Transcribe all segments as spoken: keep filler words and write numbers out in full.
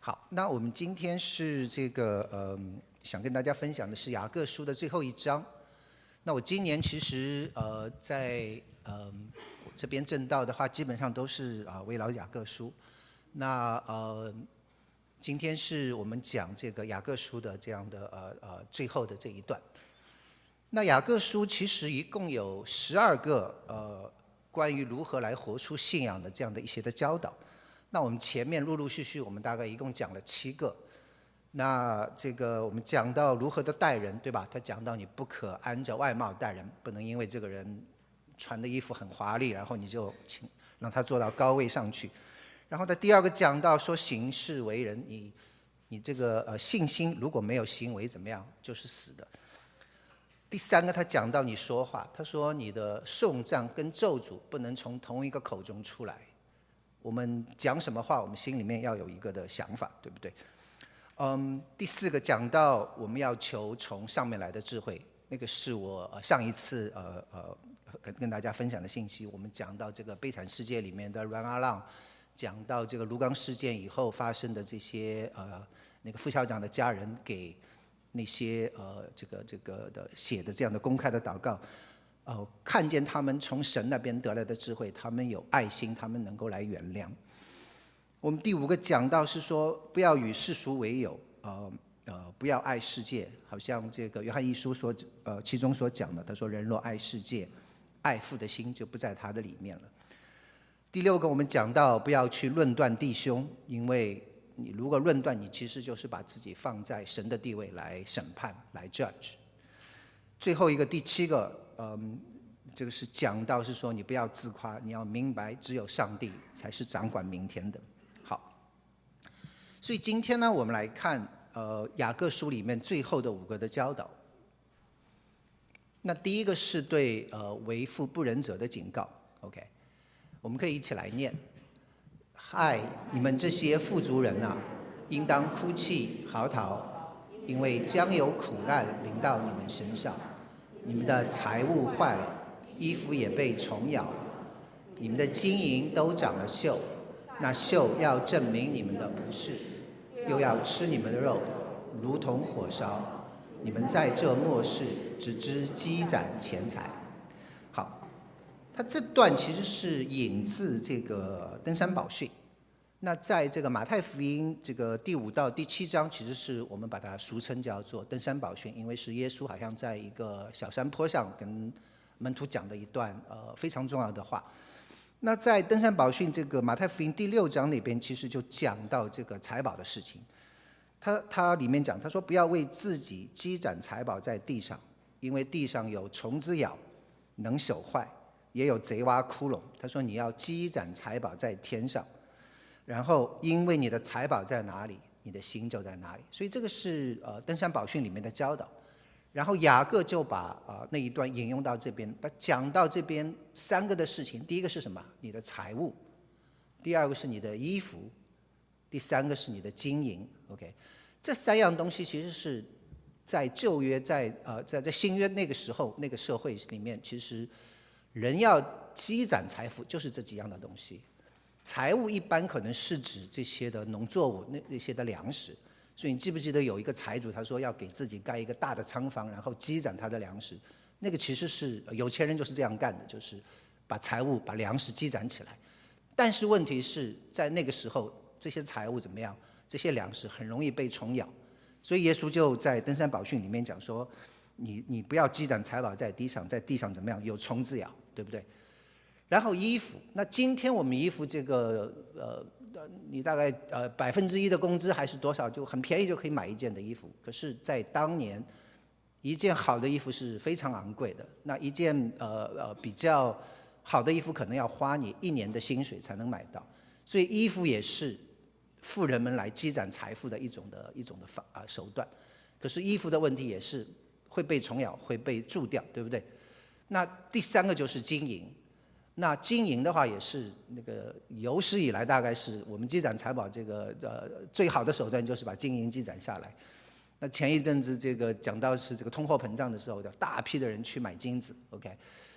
好，那我们今天是这个呃，想跟大家分享的是雅各书的最后一章。那我今年其实呃在呃我这边正道的话，基本上都是啊、呃、围绕雅各书。那呃今天是我们讲这个雅各书的这样的呃呃最后的这一段。那雅各书其实一共有十二个呃关于如何来活出信仰的这样的一些的教导。那我们前面陆陆续续，我们大概一共讲了七个。那这个我们讲到如何的待人，对吧？他讲到你不可按着外貌待人，不能因为这个人穿的衣服很华丽，然后你就请让他坐到高位上去。然后他第二个讲到说行事为人，你你这个呃信心如果没有行为怎么样，就是死的。第三个他讲到你说话，他说你的颂赞跟咒诅不能从同一个口中出来。我们讲什么话，我们心里面要有一个的想法，对不对？嗯，第四个讲到我们要求从上面来的智慧，那个是我呃上一次呃呃跟跟大家分享的信息。我们讲到这个悲惨世界里面的阮阿浪，讲到这个卢刚事件以后发生的这些呃那个副校长的家人给那些呃这个这个的写的这样的公开的祷告。呃，看见他们从神那边得来的智慧，他们有爱心，他们能够来原谅。我们第五个讲到是说，不要与世俗为友，呃呃，不要爱世界，好像这个约翰一书所呃其中所讲的，他说人若爱世界，爱父的心就不在他的里面了。第六个我们讲到不要去论断弟兄，因为你如果论断，你其实就是把自己放在神的地位来审判，来 judge。最后一个第七个。嗯，这个是讲到是说你不要自夸，你要明白只有上帝才是掌管明天的。好，所以今天呢，我们来看呃雅各书里面最后的五个的教导。那第一个是对呃为富不仁者的警告 ，OK， 我们可以一起来念：嗨，你们这些富足人啊，应当哭泣嚎啕，因为将有苦难临到你们身上。你们的财物坏了，衣服也被虫咬了，你们的金银都长了锈，那锈要证明你们的不是，又要吃你们的肉，如同火烧。你们在这末世只知积攒钱财。好，他这段其实是引自这个登山宝训。那在这个马太福音这个第五到第七章，其实是我们把它俗称叫做登山宝训，因为是耶稣好像在一个小山坡上跟门徒讲的一段呃非常重要的话。那在登山宝训这个马太福音第六章那边，其实就讲到这个财宝的事情。他他里面讲，他说不要为自己积攒财宝在地上，因为地上有虫子咬，能朽坏，也有贼挖窟窿。他说你要积攒财宝在天上。然后，因为你的财宝在哪里，你的心就在哪里。所以这个是呃登山宝训里面的教导。然后雅各就把啊、呃、那一段引用到这边，他讲到这边三个的事情。第一个是什么？你的财物。第二个是你的衣服。第三个是你的金银。OK， 这三样东西其实是在旧约在呃在在新约那个时候那个社会里面，其实人要积攒财富就是这几样的东西。财物一般可能是指这些的农作物，那那些的粮食。所以你记不记得有一个财主，他说要给自己盖一个大的仓房，然后积攒他的粮食。那个其实是有钱人就是这样干的，就是把财物、把粮食积攒起来。但是问题是在那个时候，这些财物怎么样？这些粮食很容易被虫咬，所以耶稣就在登山宝训里面讲说，你你不要积攒财宝在地上，在地上怎么样？有虫子咬，对不对？然后衣服，那今天我们衣服这个呃，你大概呃百分之一的工资还是多少，就很便宜就可以买一件的衣服。可是，在当年，一件好的衣服是非常昂贵的。那一件呃呃比较好的衣服，可能要花你一年的薪水才能买到。所以衣服也是富人们来积攒财富的一种的一种的方啊手段。可是衣服的问题也是会被虫咬，会被蛀掉，对不对？那第三个就是金银。那金银的话也是那个有史以来大概是我们积攒财宝这个呃最好的手段，就是把金银积攒下来。那前一阵子这个讲到是这个通货膨胀的时候，大批的人去买金子 ，OK。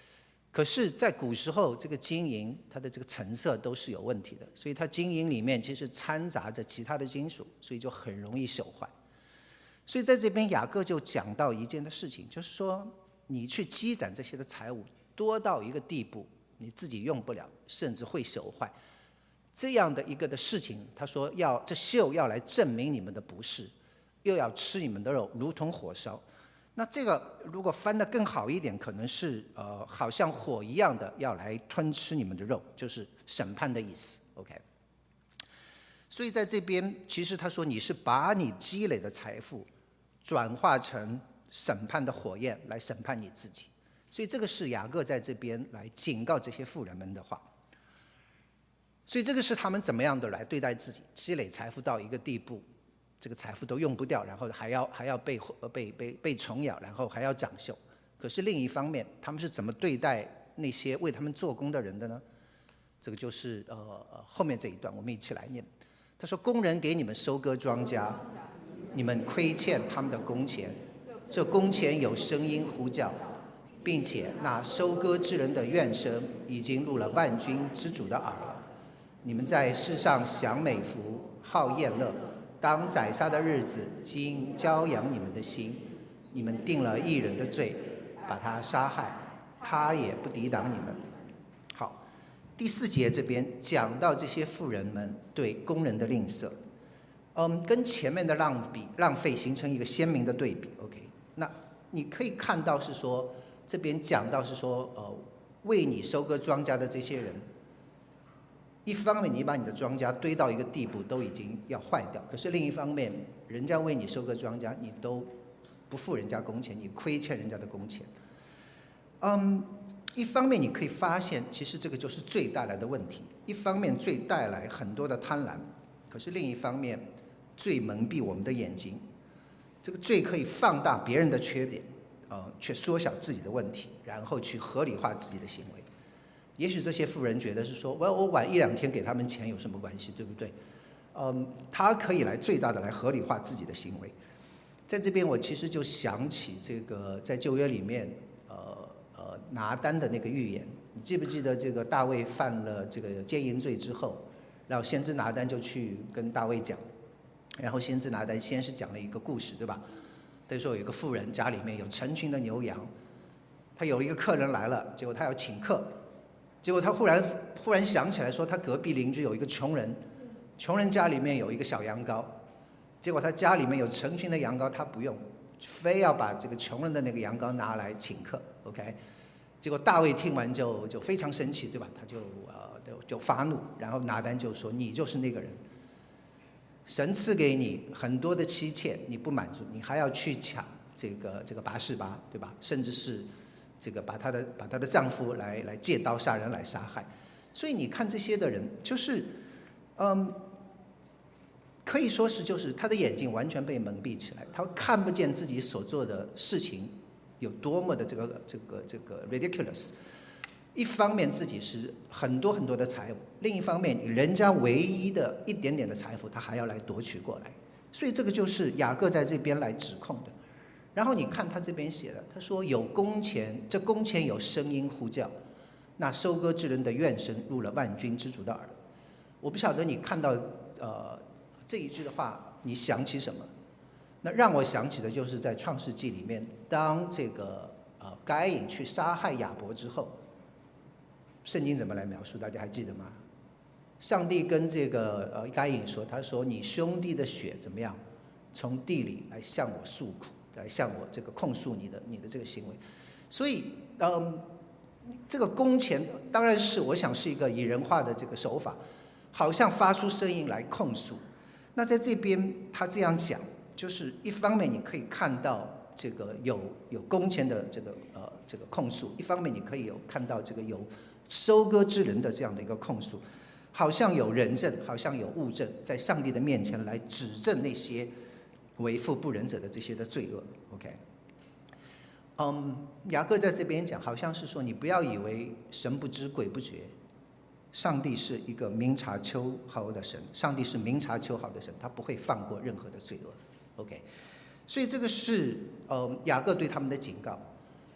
可是，在古时候，这个金银它的这个成色都是有问题的，所以它金银里面其实掺杂着其他的金属，所以就很容易朽坏。所以在这边雅各就讲到一件的事情，就是说你去积攒这些的财物多到一个地步，你自己用不了，甚至会朽坏。这样的一个的事情，他说要这锈要来证明你们的不是，又要吃你们的肉，如同火烧。那这个如果翻得更好一点，可能是呃，好像火一样的要来吞吃你们的肉，就是审判的意思。OK。所以在这边，其实他说你是把你积累的财富转化成审判的火焰来审判你自己。所以这个是雅各在这边来警告这些妇人们的话。所以这个是他们怎么样的来对待自己，积累财富到一个地步，这个财富都用不掉，然后还要还要被被被被虫咬，然后还要长锈。可是另一方面，他们是怎么对待那些为他们做工的人的呢？这个就是呃后面这一段，我们一起来念。他说：“工人给你们收割庄稼，你们亏欠他们的工钱，这工钱有声音呼叫，并且那收割之人的怨声已经入了万军之主的耳了。你们在世上享美福，好宴乐。当宰杀的日子，经教养你们的心，你们定了义人的罪，把他杀害，他也不抵挡你们。”好，第四节这边讲到这些妇人们对工人的吝啬，嗯，跟前面的浪比浪费形成一个鲜明的对比。OK， 那你可以看到是说，这边讲到是说，呃，为你收割庄稼的这些人。一方面，你把你的庄稼堆到一个地步，都已经要坏掉；可是另一方面，人家为你收割庄稼，你都不付人家工钱，你亏欠人家的工钱。嗯，一方面你可以发现，其实这个就是罪带来的问题。一方面，罪带来很多的贪婪；可是另一方面，罪蒙蔽我们的眼睛。这个罪可以放大别人的缺点，呃，却缩小自己的问题，然后去合理化自己的行为。也许这些富人觉得是说，我我晚一两天给他们钱有什么关系，对不对？嗯，他可以来最大的来合理化自己的行为。在这边，我其实就想起这个在旧约里面，呃呃拿单的那个预言。你记不记得这个大卫犯了这个奸淫罪之后，然后先知拿单就去跟大卫讲，然后先知拿单先是讲了一个故事，对吧？他说有一个富人家里面有成群的牛羊，他有一个客人来了，结果他要请客。结果他忽然忽然想起来说，他隔壁邻居有一个穷人，穷人家里面有一个小羊羔，结果他家里面有成群的羊羔，他不用，非要把这个穷人的那个羊羔拿来请客。OK， 结果大卫听完就就非常生气，对吧？他就呃就就发怒，然后拿单就说：“你就是那个人，神赐给你很多的妻妾，你不满足，你还要去抢这个这个拔示巴，对吧？甚至是。”这个把她的把她的丈夫来来借刀杀人来杀害，所以你看这些的人，就是，嗯，可以说是就是他的眼睛完全被蒙蔽起来，他看不见自己所做的事情有多么的这个这个这个 ridiculous。一方面自己是很多很多的财物，另一方面人家唯一的一点点的财富，他还要来夺取过来，所以这个就是雅各在这边来指控的。然后你看他这边写的，他说有工钱，这工钱有声音呼叫，那收割之人的怨声入了万军之主的耳。我不晓得你看到呃这一句的话，你想起什么？那让我想起的就是在创世纪里面，当这个呃该隐去杀害亚伯之后，圣经怎么来描述？大家还记得吗？上帝跟这个呃该隐说，他说你兄弟的血怎么样，从地里来向我诉苦。来向我这个控诉你的你的这个行为，所以嗯，这个工钱当然是我想是一个拟人化的这个手法，好像发出声音来控诉。那在这边他这样讲，就是一方面你可以看到这个有有工钱的这个呃这个控诉，一方面你可以有看到这个有收割之人的这样的一个控诉，好像有人证，好像有物证，在上帝的面前来指证那些。为富不仁者的这些的罪恶 ，OK， 嗯，雅各在这边讲，好像是说你不要以为神不知鬼不觉，上帝是一个明察秋毫的神，上帝是明察秋毫的神，他不会放过任何的罪恶 ，OK， 所以这个是呃雅各对他们的警告。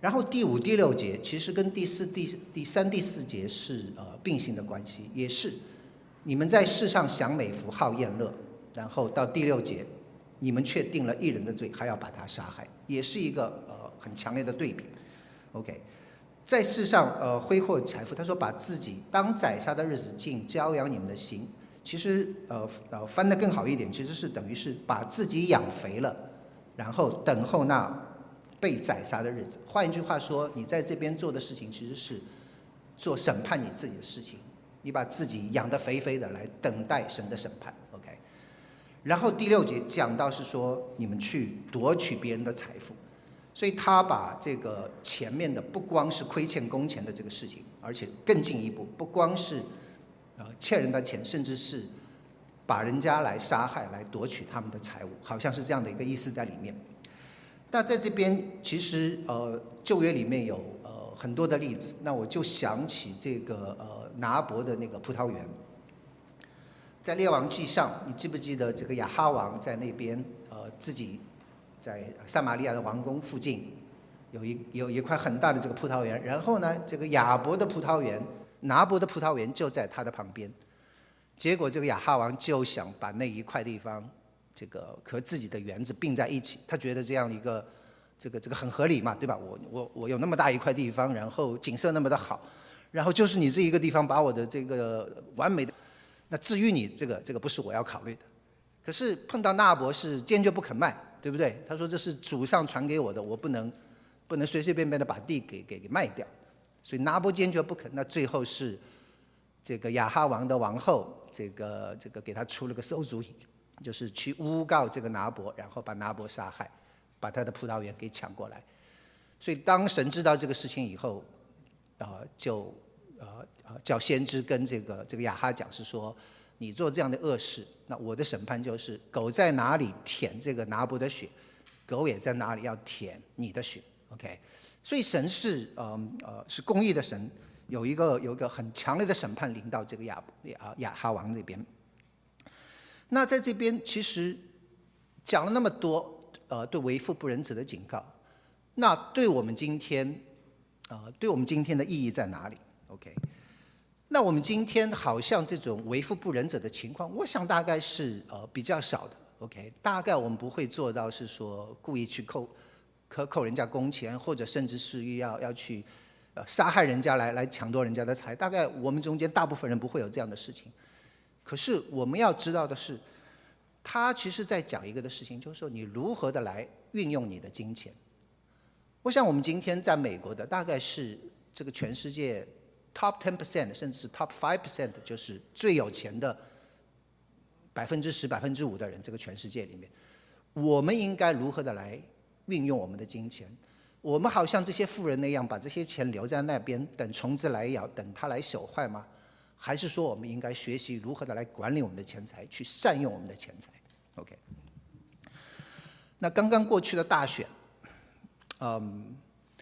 然后第五、第六节其实跟第四、第第三、第四节是呃并行的关系，也是你们在世上享美福、好宴乐，然后到第六节，你们却定了一人的罪，还要把他杀害，也是一个呃很强烈的对比。OK， 在世上呃挥霍财富，他说把自己当宰杀的日子尽教养你们的心，其实呃呃翻得更好一点，其实是等于是把自己养肥了，然后等候那被宰杀的日子。换一句话说，你在这边做的事情其实是做审判你自己的事情，你把自己养得肥肥的来等待神的审判。 OK， 然后第六节讲到是说你们去夺取别人的财富，所以他把这个前面的不光是亏欠工钱的这个事情，而且更进一步，不光是呃欠人的钱，甚至是把人家来杀害，来夺取他们的财物，好像是这样的一个意思在里面。那在这边其实呃旧约里面有呃很多的例子，那我就想起这个呃拿伯的那个葡萄园，在列王记上，你记不记得这个亚哈王在那边呃自己在撒玛利亚的王宫附近有一有一块很大的这个葡萄园，然后呢这个亚伯的葡萄园、拿伯的葡萄园就在他的旁边，结果这个亚哈王就想把那一块地方这个和自己的园子并在一起，他觉得这样一个这个这个很合理嘛，对吧？我我我有那么大一块地方，然后景色那么的好，然后就是你这一个地方把我的这个完美的，那至于你这个这个不是我要考虑的。可是碰到纳伯是坚决不肯卖，对不对？他说这是祖上传给我的，我不能不能随随便便的把地给给给卖掉，所以拿伯坚决不肯。那最后是这个亚哈王的王后，这个这个给他出了个馊主意，就是去诬告这个拿伯，然后把拿伯杀害，把他的葡萄园给抢过来。所以当神知道这个事情以后，呃，就呃呃叫先知跟这个这个亚哈讲，是说你做这样的恶事，那我的审判就是狗在哪里舔这个拿伯的血，狗也在哪里要舔你的血。OK， 所以神是呃呃是公义的神，有一个有一个很强烈的审判临到这个亚亚亚哈王这边。那在这边其实讲了那么多，呃，对为富不仁者的警告，那对我们今天，呃，对我们今天的意义在哪里 ？OK， 那我们今天好像这种为富不仁者的情况，我想大概是呃比较少的。OK， 大概我们不会做到是说故意去扣克扣人家工钱，或者甚至是要要去呃杀害人家来来抢夺人家的财。大概我们中间大部分人不会有这样的事情。可是我们要知道的是，他其实在讲一个的事情，就是说你如何的来运用你的金钱。我想我们今天在美国的大概是这个全世界 top ten percent 甚至是 top five percent， 就是最有钱的百分之十、百分之五的人，这个全世界里面，我们应该如何的来运用我们的金钱？我们好像这些富人那样，把这些钱留在那边，等虫子来咬，等它来朽坏吗？还是说我们应该学习如何的来管理我们的钱财，去善用我们的钱财 ？OK。那刚刚过去的大选，嗯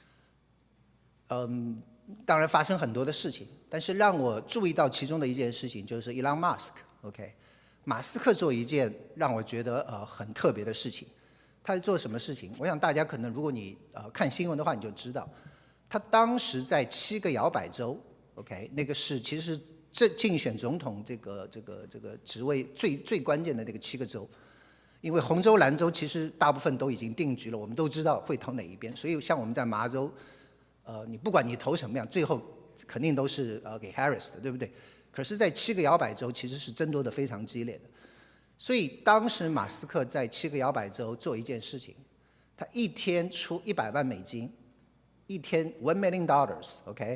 嗯，当然发生很多的事情，但是让我注意到其中的一件事情，就是 Elon Musk，OK， 马斯克做一件让我觉得呃很特别的事情。他在做什么事情？我想大家可能如果你呃看新闻的话，你就知道，他当时在七个摇摆州 ，OK， 那个是其实是这竞选总统这个这个这个职位最最关键的那个七个州，因为红州蓝州其实大部分都已经定局了，我们都知道会投哪一边，所以像我们在麻州，呃，你不管你投什么样，最后肯定都是呃给 Harris 的，对不对？可是，在七个摇摆州其实是争夺的非常激烈的。所以当时马斯克在七个摇摆州做一件事情，他一天出一百万美金，一天 one million dollars，OK，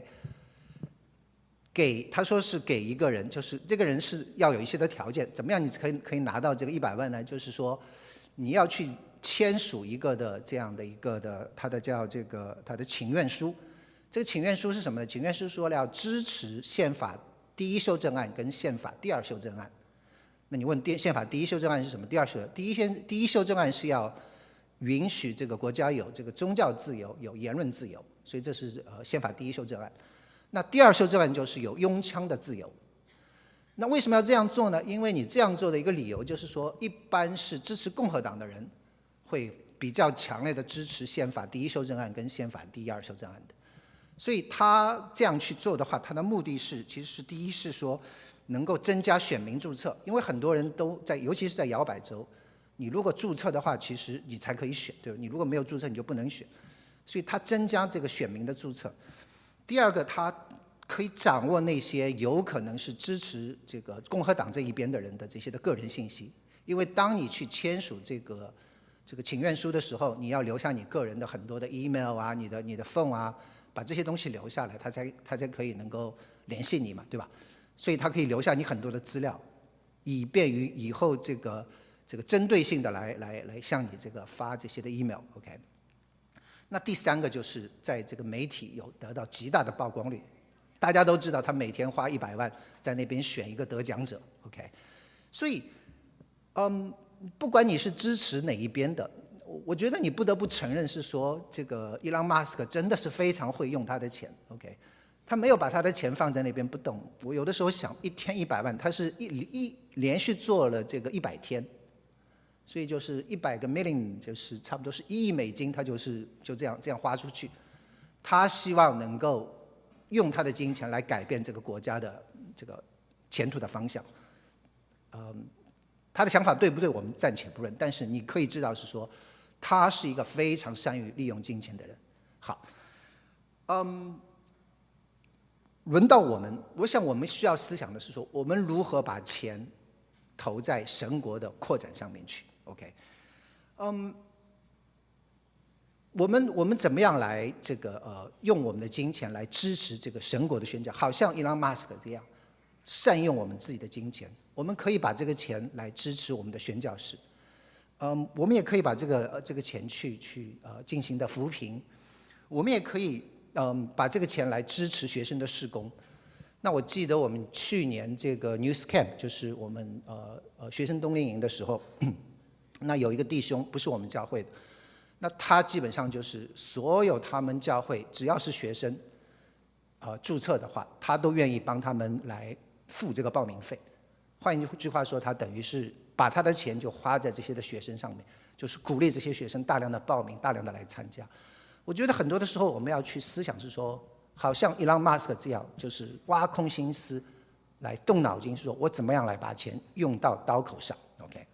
给他说是给一个人，就是这个人是要有一些的条件，怎么样你可以可以拿到这个一百万呢？就是说你要去签署一个的这样的一个的他的叫这个他的请愿书，这个请愿书是什么呢？请愿书说要支持宪法第一修正案跟宪法第二修正案。那你问第宪法第一修正案是什么？第二修第一宪第一修正案是要允许这个国家有这个宗教自由、有言论自由，所以这是呃宪法第一修正案。那第二修正案就是有拥枪的自由。那为什么要这样做呢？因为你这样做的一个理由就是说，一般是支持共和党的人会比较强烈的支持宪法第一修正案跟宪法第一二修正案的。所以他这样去做的话，他的目的是其实是第一是说能够增加选民注册，因为很多人都在，尤其是在摇摆州，你如果注册的话，其实你才可以选，对吧？你如果没有注册，你就不能选。所以他增加这个选民的注册。第二个，他可以掌握那些有可能是支持这个共和党这一边的人的这些的个人信息，因为当你去签署这个这个请愿书的时候，你要留下你个人的很多的 email 啊，你的你的 phone 啊，把这些东西留下来，他才他才可以能够联系你嘛，对吧？所以他可以留下你很多的资料，以便于以后这个这个针对性的来来来向你这个发这些的 email，OK。那第三个就是在这个媒体有得到极大的曝光率。大家都知道他每天花一百万在那边选一个得奖者 ，OK， 所以，嗯，不管你是支持哪一边的，我觉得你不得不承认是说，这个伊朗马斯克真的是非常会用他的钱 ，OK， 他没有把他的钱放在那边不动。我有的时候想，一天一百万，他是一一连续做了这个一百天，所以就是一百个 million， 就是差不多是一亿美金，他就是就这样这样花出去，他希望能够用他的金钱来改变这个国家的这个前途的方向。嗯，他的想法对不对，我们暂且不论，但是你可以知道是说，他是一个非常善于利用金钱的人。好，嗯，轮到我们，我想我们需要思想的是说，我们如何把钱投在神国的扩展上面去 ，OK？ 嗯。我们我们怎么样来这个呃用我们的金钱来支持这个神国的宣教？好像伊朗马斯克这样善用我们自己的金钱，我们可以把这个钱来支持我们的宣教士。嗯，我们也可以把这个呃这个钱去去呃进行的扶贫，我们也可以嗯把这个钱来支持学生的事工。那我记得我们去年这个 News Camp 就是我们呃呃学生冬令营的时候，那有一个弟兄不是我们教会的。那他基本上就是所有他们教会只要是学生，呃注册的话，他都愿意帮他们来付这个报名费。换一句话说，他等于是把他的钱就花在这些的学生上面，就是鼓励这些学生大量的报名，大量的来参加。我觉得很多的时候我们要去思想是说，好像伊朗马斯克这样，就是挖空心思来动脑筋，说我怎么样来把钱用到刀口上 ，OK。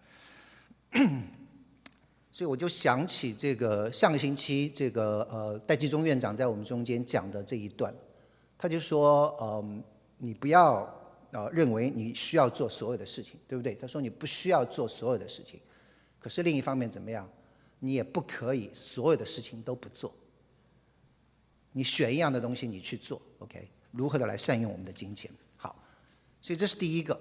所以我就想起这个上个星期这个呃戴季中院长在我们中间讲的这一段，他就说，嗯，你不要呃认为你需要做所有的事情，对不对？他说你不需要做所有的事情，可是另一方面怎么样，你也不可以所有的事情都不做。你选一样的东西你去做 ，OK？ 如何的来善用我们的金钱？好，所以这是第一个。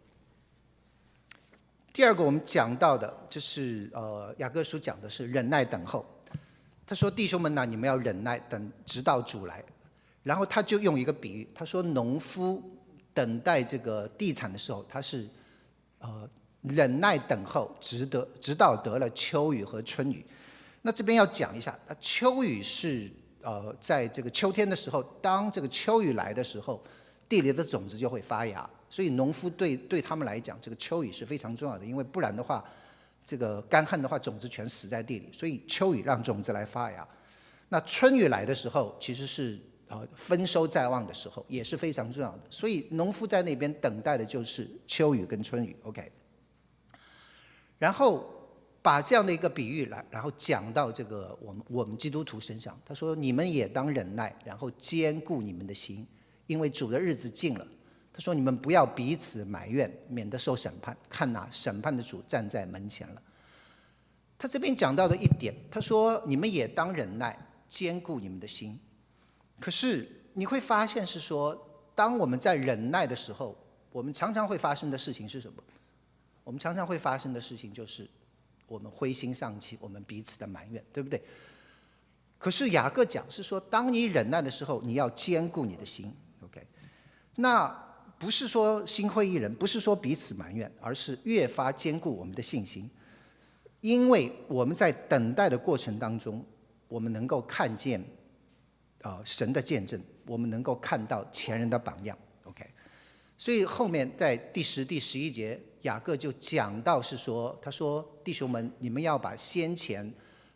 第二个我们讲到的，就是呃雅各书讲的是忍耐等候。他说弟兄们呐、啊，你们要忍耐，等直到主来。然后他就用一个比喻，他说农夫等待这个地产的时候，他是呃忍耐等候，直得直到得了秋雨和春雨。那这边要讲一下，秋雨是呃在这个秋天的时候，当这个秋雨来的时候，地里的种子就会发芽。所以农夫对对他们来讲，这个秋雨是非常重要的，因为不然的话，这个干旱的话，种子全死在地里。所以秋雨让种子来发芽。那春雨来的时候，其实是呃丰收在望的时候，也是非常重要的。所以农夫在那边等待的就是秋雨跟春雨 ，OK。然后把这样的一个比喻来，然后讲到这个我们我们基督徒身上，他说：你们也当忍耐，然后坚固你们的心，因为主的日子近了。他说：“你们不要彼此埋怨，免得受审判。看哪，审判的主站在门前了。”他这边讲到的一点，他说：“你们也当忍耐，坚固你们的心。”可是你会发现是说，当我们在忍耐的时候，我们常常会发生的事情是什么？我们常常会发生的事情就是我们灰心丧气，我们彼此的埋怨，对不对？可是雅各讲是说，当你忍耐的时候，你要坚固你的心 ，OK？ 那不是说心灰意冷，不是说彼此埋怨，而是越发坚固我们的信心。因为我们在等待的过程当中，我们能够看见啊、呃、神的见证，我们能够看到前人的榜样 ，OK。所以后面在第十、第十一节，雅各就讲到是说，他说弟兄们，你们要把先前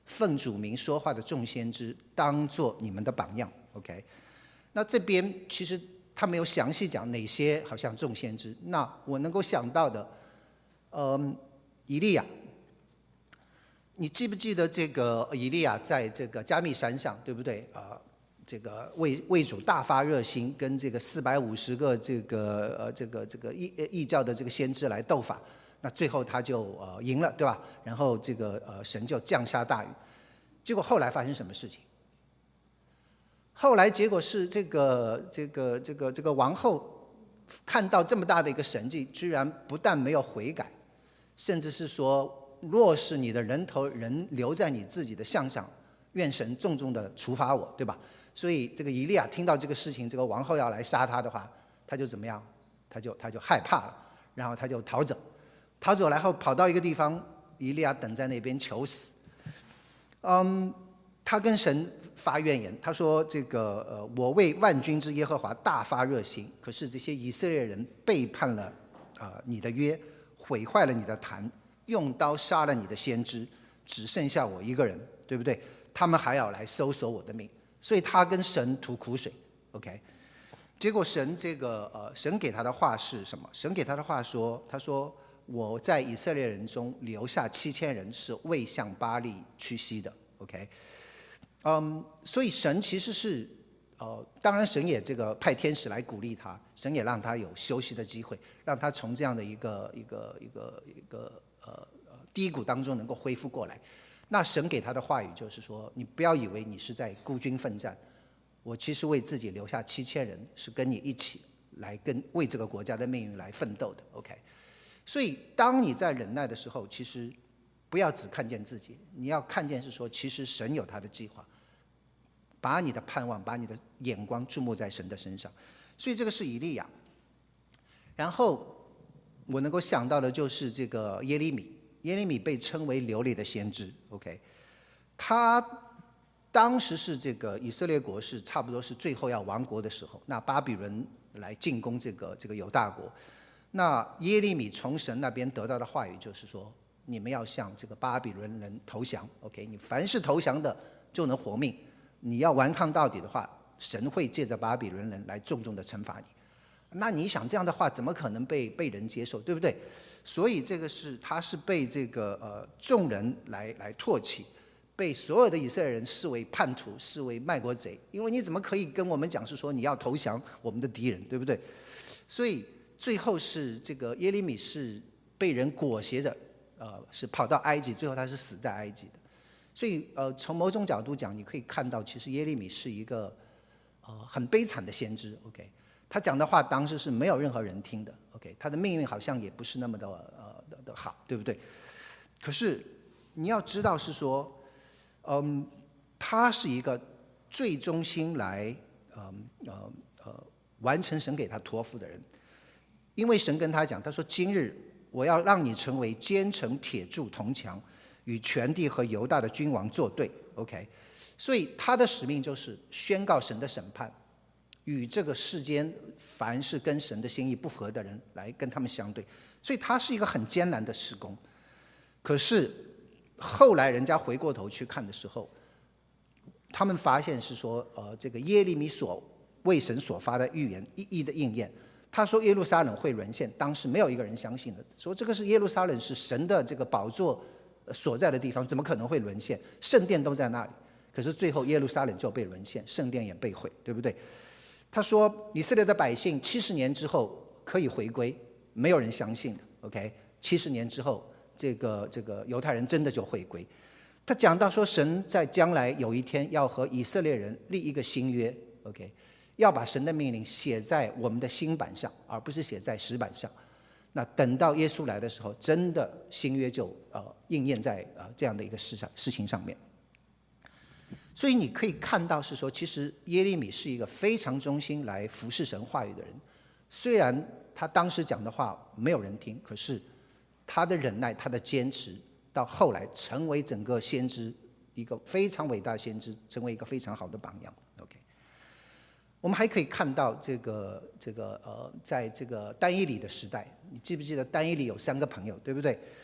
奉主名说话的众先知，当做你们的榜样。OK， 那这边其实他没有详细讲哪些好像众先知，那我能够想到的，嗯，以利亚。你记不记得这个以利亚在这个加密山上，对不对啊、呃？这个为为主大发热心，跟这个四百五十个这个呃这个这个异异教的这个先知来斗法，那最后他就呃赢了，对吧？然后这个呃神就降下大雨，结果后来发生什么事情？后来结果是这个这个这个这个王后看到这么大的一个神迹，居然不但没有悔改，甚至是说。若是你的人头人留在你自己的项上，愿神重重的处罚我，对吧？所以这个以利亚听到这个事情，这个王后要来杀他的话，他就怎么样？他就他就害怕了，然后他就逃走，逃走然后跑到一个地方，以利亚等在那边求死。嗯，他跟神发怨言，他说：“这个呃，我为万军之耶和华大发热心，可是这些以色列人背叛了啊、呃、你的约，毁坏了你的坛。”用刀杀了你的先知，只剩下我一个人，对不对？他们还要来搜索我的命，所以他跟神吐苦水。OK， 结果神这个呃，神给他的话是什么？神给他的话说，他说我在以色列人中留下七千人是未向巴力屈膝的。OK， 嗯，所以神其实是呃，当然神也这个派天使来鼓励他，神也让他有休息的机会，让他从这样的一个一个一个一个。呃，低谷当中能够恢复过来，那神给他的话语就是说，你不要以为你是在孤军奋战，我其实为自己留下七千人，是跟你一起来跟为这个国家的命运来奋斗的。OK， 所以当你在忍耐的时候，其实不要只看见自己，你要看见是说，其实神有他的计划，把你的盼望，把你的眼光注目在神的身上。所以这个是以利亚，然后。我能够想到的就是这个耶利米，耶利米被称为流泪的先知。OK， 他当时是这个以色列国是差不多是最后要亡国的时候，那巴比伦来进攻这个这个犹大国，那耶利米从神那边得到的话语就是说，你们要向这个巴比伦人投降。OK， 你凡是投降的就能活命，你要顽抗到底的话，神会借着巴比伦人来重重的惩罚你。那你想这样的话怎么可能被被人接受，对不对？所以这个是他是被这个呃众人来来唾弃，被所有的以色列人视为叛徒，视为卖国贼。因为你怎么可以跟我们讲是说你要投降我们的敌人，对不对？所以最后是这个耶利米是被人裹挟着，呃，是跑到埃及，最后他是死在埃及的。所以呃，从某种角度讲，你可以看到，其实耶利米是一个呃很悲惨的先知。OK。他讲的话当时是没有任何人听的 ，OK， 他的命运好像也不是那么的呃的的好，对不对？可是你要知道是说，嗯，他是一个最忠心来嗯呃呃完成神给他托付的人，因为神跟他讲，他说今日我要让你成为坚城铁柱铜墙，与全地和犹大的君王作对 ，OK， 所以他的使命就是宣告神的审判。与这个世间凡是跟神的心意不合的人来跟他们相对，所以他是一个很艰难的事工。可是后来人家回过头去看的时候，他们发现是说，呃，这个耶利米所为神所发的预言一一的应验。他说耶路撒冷会沦陷，当时没有一个人相信的，说这个是耶路撒冷是神的这个宝座所在的地方，怎么可能会沦陷？圣殿都在那里，可是最后耶路撒冷就被沦陷，圣殿也被毁，对不对？他说以色列的百姓七十年之后可以回归，没有人相信的。OK， 七十年之后，这个这个犹太人真的就回归。他讲到说，神在将来有一天要和以色列人立一个新约。OK， 要把神的命令写在我们的心板上，而不是写在石板上。那等到耶稣来的时候，真的新约就呃应验在呃这样的一个事上事情上面。所以你可以看到是说，其实耶利米是一个非常忠心来服侍神话语的人。虽然他当时讲的话没有人听，可是他的忍耐，他的坚持，到后来成为整个先知一个非常伟大的先知，成为一个非常好的榜样。OK， 我们还可以看到这个这个呃，在这个但以理的时代，你记不记得但以理有三个朋友，对不对？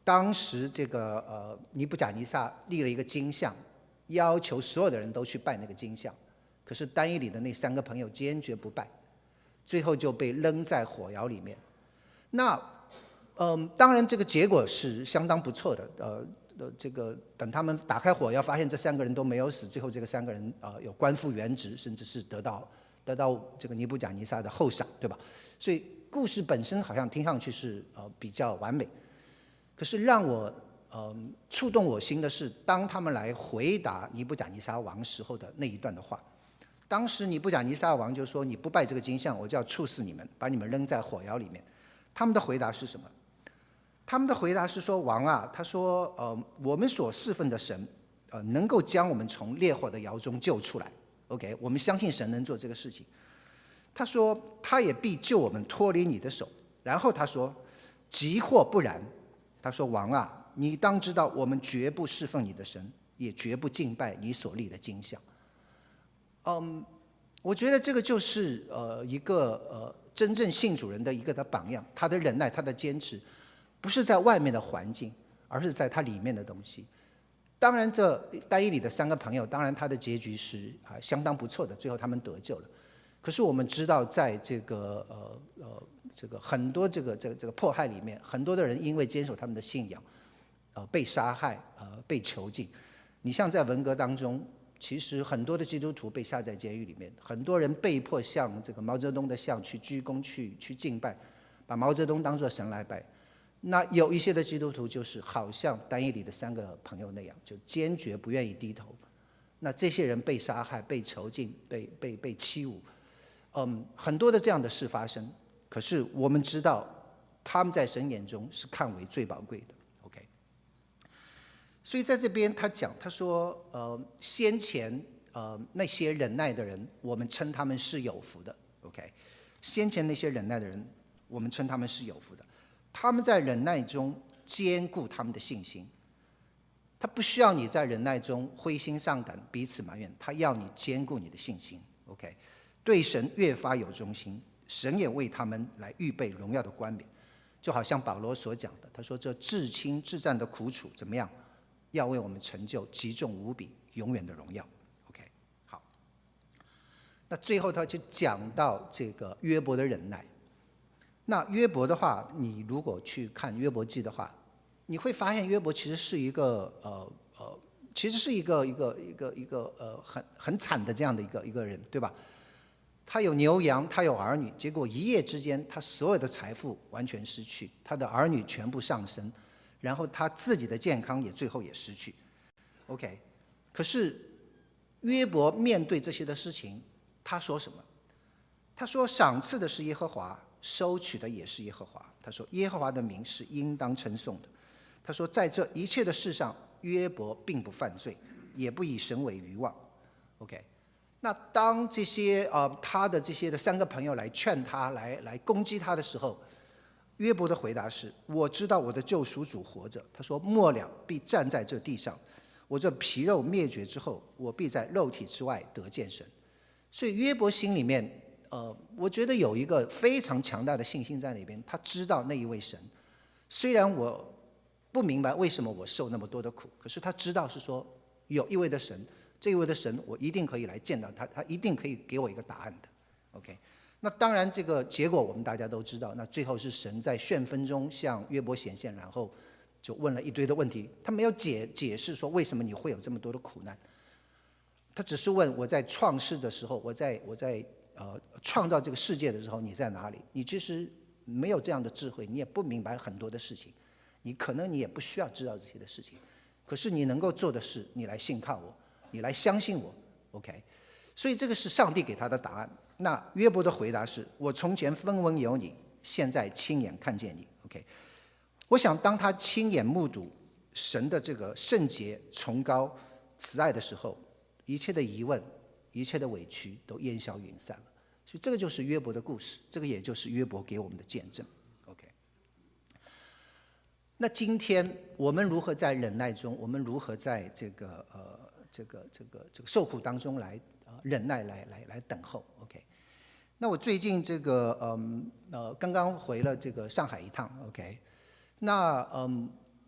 当时这个呃尼布甲尼撒立了一个金像，要求所有的人都去拜那个金像，可是但以理的那三个朋友坚决不拜，最后就被扔在火窑里面。那嗯、呃，当然这个结果是相当不错的，呃呃，这个等他们打开火窑，发现这三个人都没有死，最后这个三个人啊、呃、有官复原职，甚至是得到得到这个尼布甲尼撒的厚赏，对吧？所以故事本身好像听上去是呃比较完美，可是让我呃触动我心的是，当他们来回答尼布甲尼撒王时候的那一段的话。当时尼布甲尼撒王就说：“你不拜这个金像，我就要处死你们，把你们扔在火窑里面。”他们的回答是什么？他们的回答是说：“王啊，他说，呃，我们所侍奉的神，呃，能够将我们从烈火的窑中救出来。OK， 我们相信神能做这个事情。他说，他也必救我们脱离你的手。然后他说，即或不然，他说，王啊，你当知道，我们绝不侍奉你的神，也绝不敬拜你所立的金像。”嗯，我觉得这个就是呃一个呃真正信主人的一个的榜样，他的忍耐，他的坚持，不是在外面的环境，而是在他里面的东西。当然，这但以理的三个朋友，当然他的结局是啊相当不错的，最后他们得救了。可是我们知道，在这个呃呃这个很多这个这个这个迫害里面，很多的人因为坚守他们的信仰，呃被杀害，呃被囚禁。你像在文革当中。其实很多的基督徒被下在监狱里面，很多人被迫向这个毛泽东的像去鞠躬、去去敬拜，把毛泽东当作神来拜。那有一些的基督徒就是好像但以理的三个朋友那样，就坚决不愿意低头。那这些人被杀害、被囚禁、被被被欺侮，嗯，很多的这样的事发生。可是我们知道，他们在神眼中是看为最宝贵的。所以在这边他讲，他说，呃，先前呃那些忍耐的人，我们称他们是有福的 ，OK。先前那些忍耐的人，我们称他们是有福的。他们在忍耐中坚固他们的信心，他不需要你在忍耐中灰心丧胆、彼此埋怨，他要你坚固你的信心 ，OK。对神越发有忠心，神也为他们来预备荣耀的冠冕。就好像保罗所讲的，他说这至轻至战的苦楚怎么样？要为我们成就极重无比、永远的荣耀。OK， 好。那最后他就讲到这个约伯的忍耐。那约伯的话，你如果去看约伯记的话，你会发现约伯其实是一个呃呃，其实是一个一个一个一个呃很很惨的这样的一个一个人，对吧？他有牛羊，他有儿女，结果一夜之间，他所有的财富完全失去，他的儿女全部丧生。然后他自己的健康也最后也失去 ，OK。可是约伯面对这些的事情，他说什么？他说：“赏赐的是耶和华，收取的也是耶和华。”他说：“耶和华的名是应当称颂的。”他说：“在这一切的事上，约伯并不犯罪，也不以神为愚妄。” OK。那当这些呃他的这些的三个朋友来劝他、来来攻击他的时候，约伯的回答是：“我知道我的救赎主活着。”他说：“末了必站在这地上，我这皮肉灭绝之后，我必在肉体之外得见神。”所以约伯心里面，呃，我觉得有一个非常强大的信心在那边。他知道那一位神，虽然我不明白为什么我受那么多的苦，可是他知道是说有一位的神，这一位的神我一定可以来见到他，他一定可以给我一个答案的。OK。那当然，这个结果我们大家都知道。那最后是神在旋风中向约伯显现，然后就问了一堆的问题。他没有解解释说为什么你会有这么多的苦难，他只是问我在创世的时候，我在我在呃创造这个世界的时候你在哪里？你其实没有这样的智慧，你也不明白很多的事情，你可能你也不需要知道这些的事情。可是你能够做的是，你来信靠我，你来相信我 ，OK。所以这个是上帝给他的答案。那约伯的回答是：我从前分文有你，现在亲眼看见你。OK， 我想当他亲眼目睹神的这个圣洁、崇高、慈爱的时候，一切的疑问、一切的委屈都烟消云散了。所以这个就是约伯的故事，这个也就是约伯给我们的见证。OK， 那今天我们如何在忍耐中，我们如何在这个呃这个这个这个受苦当中来？忍耐来来来等候 ，OK。那我最近这个嗯呃刚刚回了这个上海一趟 ，OK。那嗯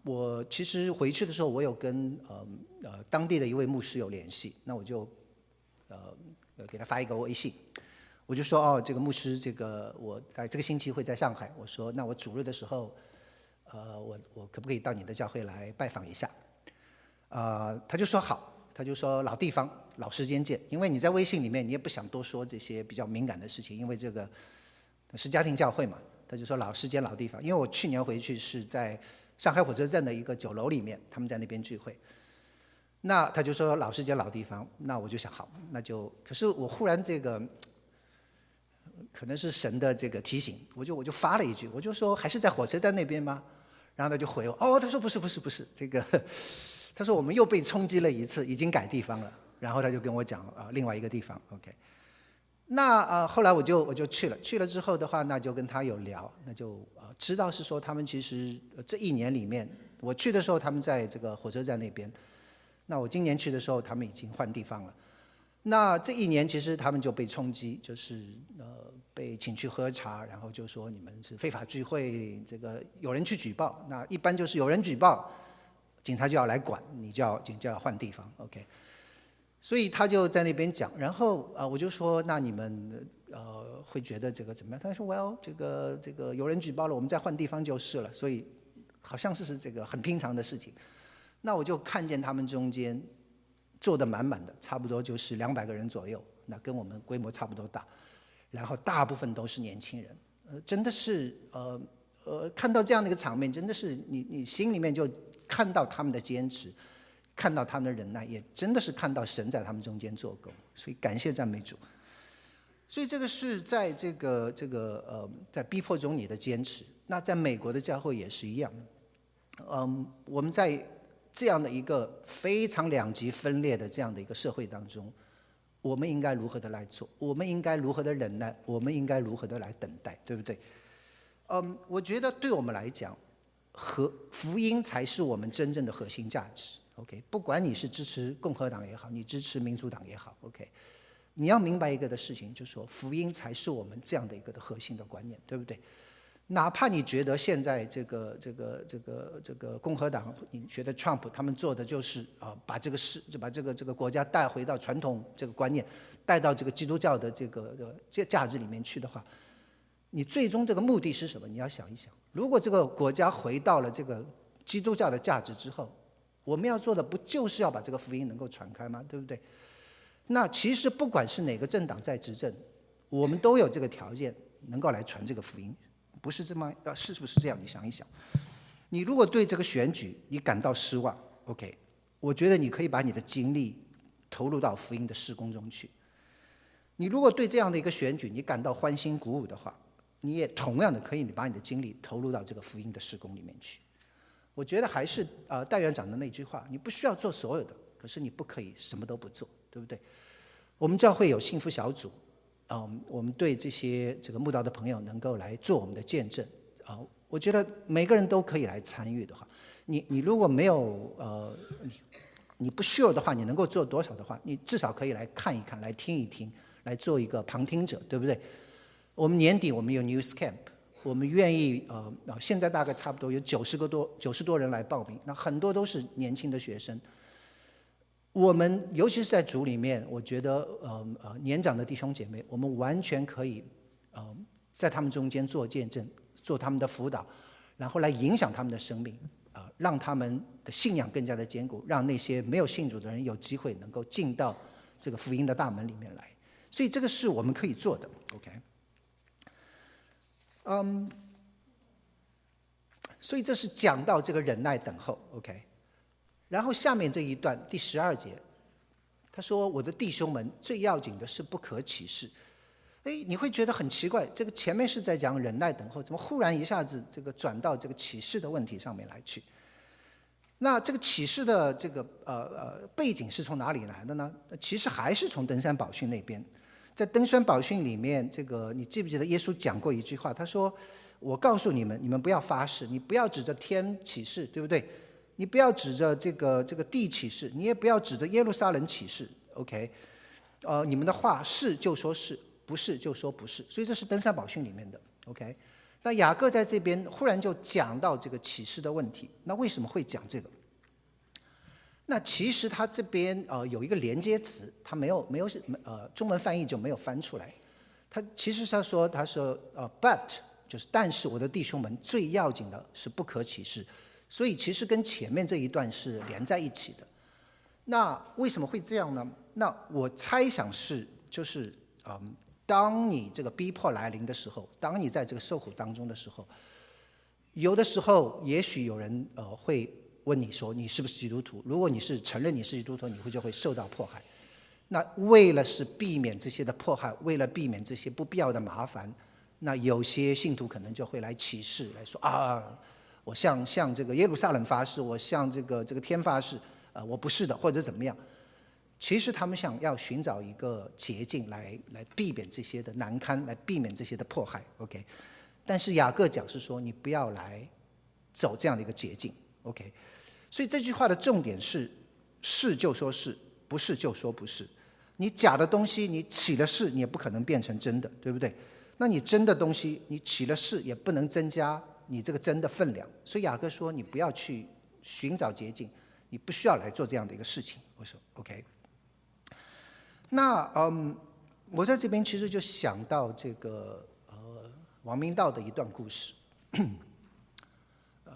我其实回去的时候，我有跟呃呃当地的一位牧师有联系，那我就呃给他发一个微信，我就说哦，这个牧师，这个我大概这个星期会在上海，我说那我主日的时候，呃，我我可不可以到你的教会来拜访一下？呃，他就说好，他就说老地方老时间见，因为你在微信里面你也不想多说这些比较敏感的事情，因为这个是家庭教会嘛，他就说老时间老地方，因为我去年回去是在上海火车站的一个酒楼里面，他们在那边聚会，那他就说老时间老地方，那我就想好，那就可是我忽然这个可能是神的这个提醒，我就我就发了一句，我就说还是在火车站那边吗？然后他就回我，哦，他说不是不是不是这个。他说我们又被冲击了一次，已经改地方了。然后他就跟我讲啊、呃，另外一个地方 ，OK。那呃后来我就我就去了，去了之后的话，那就跟他有聊，那就呃知道是说他们其实、呃、这一年里面，我去的时候他们在这个火车站那边，那我今年去的时候他们已经换地方了。那这一年其实他们就被冲击，就是呃被请去喝茶，然后就说你们是非法聚会，这个有人去举报，那一般就是有人举报。警察就要来管，你就要警就要换地方 ，OK。所以他就在那边讲，然后啊、呃，我就说那你们呃会觉得这个怎么样？他说 ，Well， 这个这个有人举报了，我们再换地方就是了。所以好像是是这个很平常的事情。那我就看见他们中间坐得满满的，差不多就是两百个人左右，那跟我们规模差不多大，然后大部分都是年轻人，呃，真的是呃呃看到这样的一个场面，真的是你你心里面就。看到他们的坚持，看到他们的忍耐，也真的是看到神在他们中间做工，所以感谢赞美主。所以这个是在这个这个呃在逼迫中你的坚持。那在美国的教会也是一样，嗯，我们在这样的一个非常两极分裂的这样的一个社会当中，我们应该如何的来做？我们应该如何的忍耐？我们应该如何的来等待？对不对？嗯，我觉得对我们来讲。和福音才是我们真正的核心价值 ，OK。不管你是支持共和党也好，你支持民主党也好 ，OK。你要明白一个的事情，就是说福音才是我们这样的一个的核心的观念，对不对？哪怕你觉得现在这个这个这个这个共和党，你觉得 Trump 他们做的就是啊，把这个事就把这个这个国家带回到传统这个观念，带到这个基督教的这个价价值里面去的话。你最终这个目的是什么？你要想一想。如果这个国家回到了这个基督教的价值之后，我们要做的不就是要把这个福音能够传开吗？对不对？那其实不管是哪个政党在执政，我们都有这个条件能够来传这个福音，不是这么呃，是不是这样？你想一想。你如果对这个选举你感到失望 ，OK， 我觉得你可以把你的精力投入到福音的事工中去。你如果对这样的一个选举你感到欢欣鼓舞的话，你也同样的可以把你的精力投入到这个福音的事工里面去。我觉得还是呃戴院长的那句话，你不需要做所有的，可是你不可以什么都不做，对不对？我们教会有幸福小组，嗯，我们对这些这个慕道的朋友能够来做我们的见证啊、呃，我觉得每个人都可以来参与的话，你你如果没有呃你你不 sure 的话，你能够做多少的话，你至少可以来看一看，来听一听，来做一个旁听者，对不对？我们年底我们有 News Camp， 我们愿意呃，现在大概差不多有九十个多九十多人来报名，那很多都是年轻的学生。我们尤其是在组里面，我觉得呃呃年长的弟兄姐妹，我们完全可以呃在他们中间做见证，做他们的辅导，然后来影响他们的生命啊、呃，让他们的信仰更加的坚固，让那些没有信主的人有机会能够进到这个福音的大门里面来。所以这个是我们可以做的 ，OK。嗯，所以这是讲到这个忍耐等候 ，OK。然后下面这一段第十二节，他说：“我的弟兄们，最要紧的是不可起誓。”哎，你会觉得很奇怪，这个前面是在讲忍耐等候，怎么忽然一下子这个转到这个起誓的问题上面来去？那这个起誓的这个呃呃背景是从哪里来的呢？其实还是从登山宝训那边。在登山宝训里面，这个你记不记得耶稣讲过一句话？他说：“我告诉你们，你们不要发誓，你不要指着天起誓，对不对？你不要指着这个这个地起誓，你也不要指着耶路撒冷起誓 ，OK？ 呃，你们的话是就说是，不是就说不是。所以这是登山宝训里面的 ，OK？ 那雅各在这边忽然就讲到这个启示的问题，那为什么会讲这个？那其实他这边呃有一个连接词，他没有没有呃中文翻译就没有翻出来。他其实他说他说呃 but 就是但是我的弟兄们，最要紧的是不可启示，所以其实跟前面这一段是连在一起的。那为什么会这样呢？那我猜想是就是嗯。当你这个逼迫来临的时候，当你在这个受苦当中的时候，有的时候也许有人呃会问你说你是不是基督徒？如果你是承认你是基督徒，你会就会受到迫害。那为了是避免这些的迫害，为了避免这些不必要的麻烦，那有些信徒可能就会来起誓来说啊，我向向这个耶路撒冷发誓，我向这个这个天发誓，呃，我不是的，或者怎么样。其实他们想要寻找一个捷径来来避免这些的难堪，来避免这些的迫害 ，OK。但是雅各讲是说你不要来走这样的一个捷径 ，OK。所以这句话的重点是是就说是，不是就说不是。你假的东西你起了誓，你也不可能变成真的，对不对？那你真的东西你起了誓，也不能增加你这个真的分量。所以雅各说你不要去寻找捷径，你不需要来做这样的一个事情。我说 OK。那嗯，我在这边其实就想到这个呃王明道的一段故事。呃、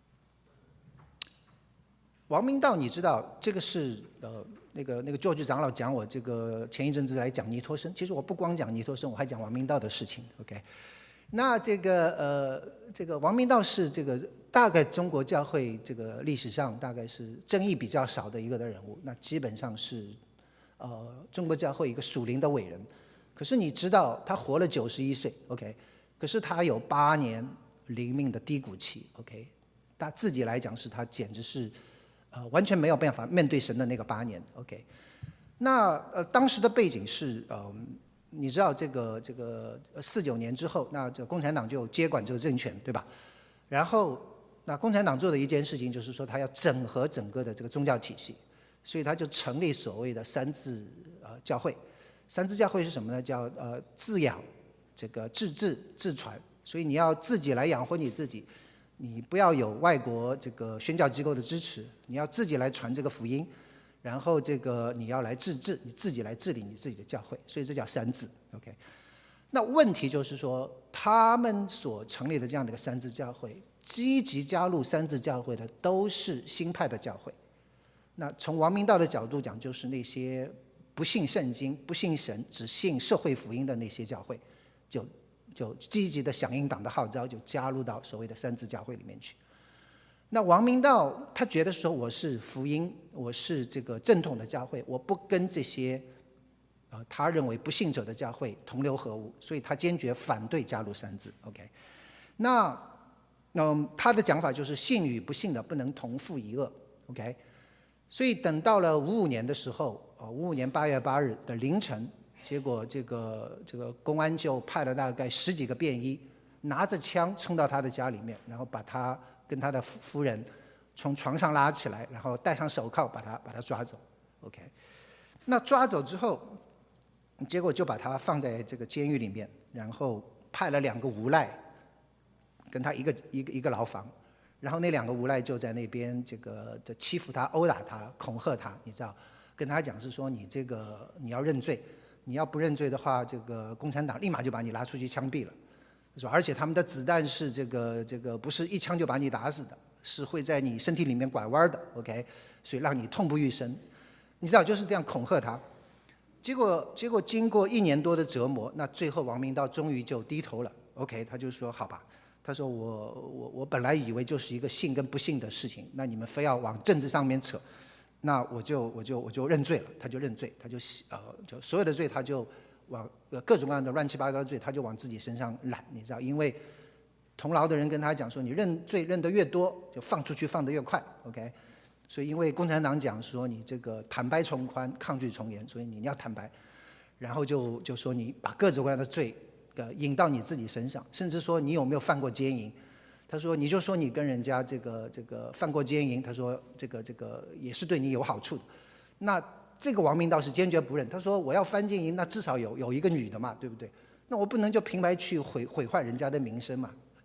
王明道，你知道这个是呃那个那个教具长老讲我这个前一阵子来讲尼托生，其实我不光讲尼托生，我还讲王明道的事情。OK， 那这个呃这个王明道是这个大概中国教会这个历史上大概是争议比较少的一个的人物，那基本上是。呃，中国教会一个属灵的伟人，可是你知道他活了九十一岁 ，OK， 可是他有八年灵命的低谷期 ，OK， 他自己来讲是他简直是呃完全没有办法面对神的那个八年 ，OK， 那呃当时的背景是呃你知道这个这个四九年之后，那这共产党就接管这个政权，对吧？然后那共产党做的一件事情就是说他要整合整个的这个宗教体系。所以他就成立所谓的三自呃教会，三自教会是什么呢？叫呃自养、这个自治、自传。所以你要自己来养活你自己，你不要有外国这个宣教机构的支持，你要自己来传这个福音，然后这个你要来自治，你自己来治理你自己的教会。所以这叫三自 ，OK。那问题就是说，他们所成立的这样的一个三自教会，积极加入三自教会的都是新派的教会。那从王明道的角度讲，就是那些不信圣经、不信神、只信社会福音的那些教会，就就积极的响应党的号召，就加入到所谓的三自教会里面去。那王明道他觉得说，我是福音，我是这个正统的教会，我不跟这些呃他认为不信者的教会同流合污，所以他坚决反对加入三自。OK， 那嗯他的讲法就是信与不信的不能同负一恶。OK。所以等到了五五年的时候，呃，五五年八月八日的凌晨，结果这个这个公安就派了大概十几个便衣，拿着枪冲到他的家里面，然后把他跟他的夫夫人从床上拉起来，然后戴上手铐，把他把他抓走。OK， 那抓走之后，结果就把他放在这个监狱里面，然后派了两个无赖，跟他一个一个一个牢房。然后那两个无赖就在那边这个的欺负他、殴打他、恐吓他，你知道，跟他讲是说你这个你要认罪，你要不认罪的话，这个共产党立马就把你拉出去枪毙了。说而且他们的子弹是这个这个不是一枪就把你打死的，是会在你身体里面拐弯的 ，OK， 所以让你痛不欲生。你知道就是这样恐吓他，结果结果经过一年多的折磨，那最后王明道终于就低头了 ，OK， 他就说好吧。他说我我我本来以为就是一个信跟不信的事情，那你们非要往政治上面扯，那我就我就我就认罪了。他就认罪，他就呃就所有的罪他就往呃各种各样的乱七八糟的罪他就往自己身上揽，你知道，因为同牢的人跟他讲说，你认罪认得越多，就放出去放得越快 ，OK。所以因为共产党讲说你这个坦白从宽，抗拒从严，所以你要坦白，然后就就说你把各种各样的罪。呃，引到你自己身上，甚至说你有没有犯过奸淫？他说你就说你跟人家这个这个犯过奸淫，他说这个这个也是对你有好处的。那这个王明道是坚决不认，他说我要犯奸淫，那至少有有一个女的嘛，对不对？那我不能就平白去毁毁坏人家的名声嘛。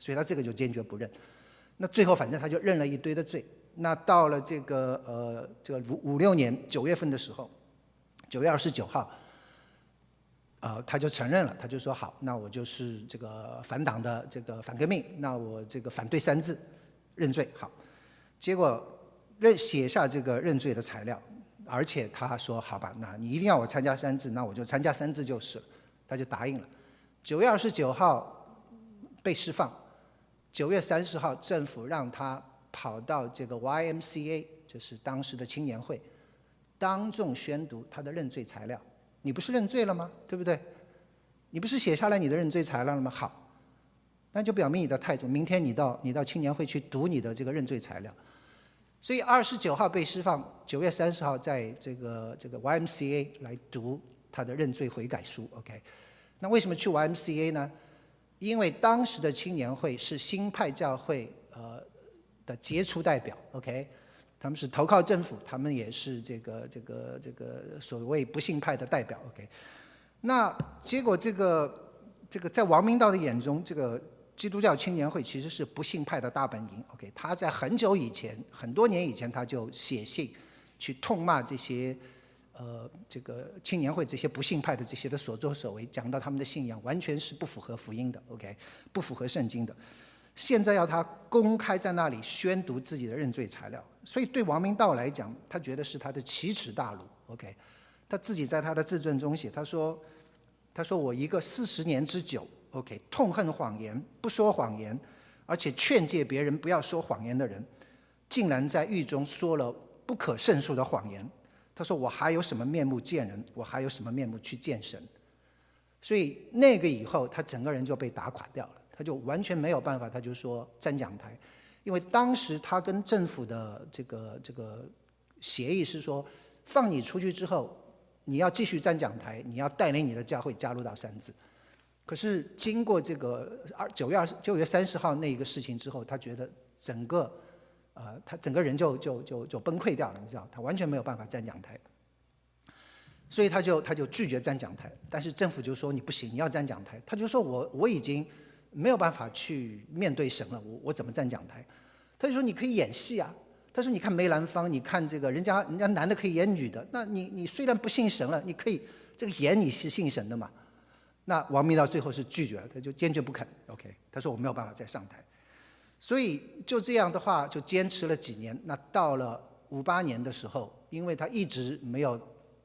所以他这个就坚决不认。那最后反正他就认了一堆的罪。那到了这个呃这个五五六年九月份的时候，九月二十九号，呃他就承认了，他就说好，那我就是这个反党的这个反革命，那我这个反对三自，认罪好。结果认写下这个认罪的材料，而且他说好吧，那你一定要我参加三自，那我就参加三自就是了，他就答应了。九月二十九号被释放，九月三十号政府让他跑到这个 Y M C A， 就是当时的青年会，当众宣读他的认罪材料。你不是认罪了吗？对不对？你不是写下来你的认罪材料了吗？好，那就表明你的态度。明天你到你到青年会去读你的这个认罪材料。所以二十九号被释放，九月三十号在这个这个 Y M C A 来读他的认罪悔改书。OK， 那为什么去 Y M C A 呢？因为当时的青年会是新派教会呃的杰出代表。OK， 他们是投靠政府，他们也是这个这个这个所谓不信派的代表。OK， 那结果这个这个在王明道的眼中，这个基督教青年会其实是不信派的大本营。OK， 他在很久以前，很多年以前，他就写信去痛骂这些呃这个青年会这些不信派的这些的所作所为，讲到他们的信仰完全是不符合福音的。OK， 不符合圣经的。现在要他公开在那里宣读自己的认罪材料，所以对王明道来讲，他觉得是他的奇耻大辱。OK， 他自己在他的自传中写，他说：“他说我一个四十年之久 ，OK， 痛恨谎言，不说谎言，而且劝诫别人不要说谎言的人，竟然在狱中说了不可胜数的谎言。他说我还有什么面目见人？我还有什么面目去见神？”所以那个以后，他整个人就被打垮掉了。他就完全没有办法，他就说站讲台，因为当时他跟政府的这个这个协议是说，放你出去之后，你要继续站讲台，你要带领你的教会加入到三自。可是经过这个二九月二十九月三十号那一个事情之后，他觉得整个呃他整个人就就就就崩溃掉了，你知道，他完全没有办法站讲台。所以他就他就拒绝站讲台，但是政府就说你不行，你要站讲台。他就说我我已经没有办法去面对神了，我我怎么站讲台？他就说你可以演戏啊。他说你看梅兰芳，你看这个人家人家男的可以演女的，那你你虽然不信神了，你可以这个演你是信神的嘛。那王明道最后是拒绝了，他就坚决不肯。OK， 他说我没有办法再上台。所以就这样的话就坚持了几年。那到了五八年的时候，因为他一直没有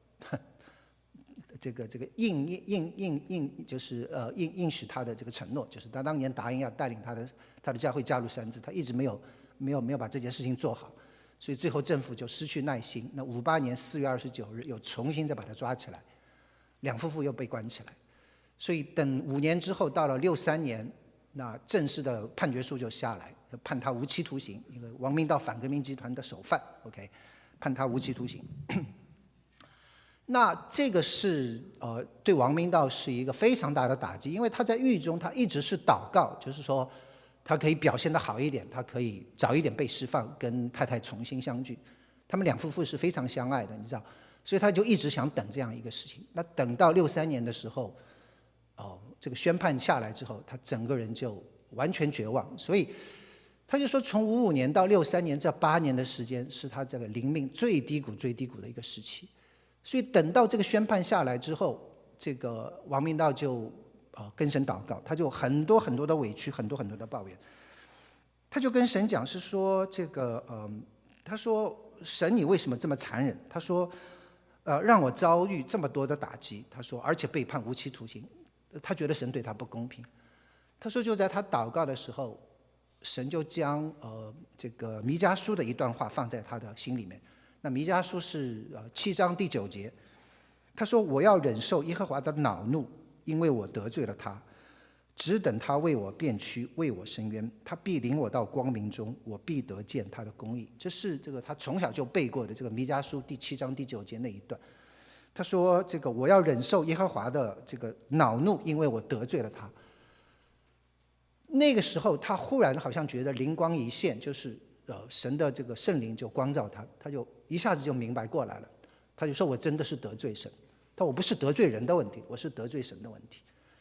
这个这个应应应应应就是呃应应许他的这个承诺，就是他当年答应要带领他的他的教会加入三自，他一直没有没有没有把这件事情做好，所以最后政府就失去耐心。那五八年四月二十九日又重新再把他抓起来，两夫妇又被关起来。所以等五年之后，到了六三年，那正式的判决书就下来，判他无期徒刑，因为王明道反革命集团的首犯 ，OK， 判他无期徒刑。那这个是呃对王明道是一个非常大的打击，因为他在狱中他一直是祷告，就是说他可以表现得好一点，他可以早一点被释放，跟太太重新相聚。他们两夫妇是非常相爱的，你知道，所以他就一直想等这样一个事情。那等到六三年的时候，哦，这个宣判下来之后，他整个人就完全绝望，所以他就说，从五五年到六三年这八年的时间，是他这个灵命最低谷、最低谷的一个时期。所以等到这个宣判下来之后，这个王明道就啊跟神祷告，他就很多很多的委屈，很多很多的抱怨。他就跟神讲是说这个嗯，他说神你为什么这么残忍？他说呃让我遭遇这么多的打击，他说而且被判无期徒刑，他觉得神对他不公平。他说就在他祷告的时候，神就将呃这个弥迦书的一段话放在他的心里面。那弥迦书是呃七章第九节，他说我要忍受耶和华的恼怒，因为我得罪了他，只等他为我辩屈，为我伸冤，他必领我到光明中，我必得见他的公义。这是这个他从小就背过的这个弥迦书第七章第九节那一段。他说这个我要忍受耶和华的这个恼怒，因为我得罪了他。那个时候他忽然好像觉得灵光一现，就是呃神的这个圣灵就光照他，他就一下子就明白过来了。他就说我真的是得罪神，他说我不是得罪人的问题，我是得罪神的问题。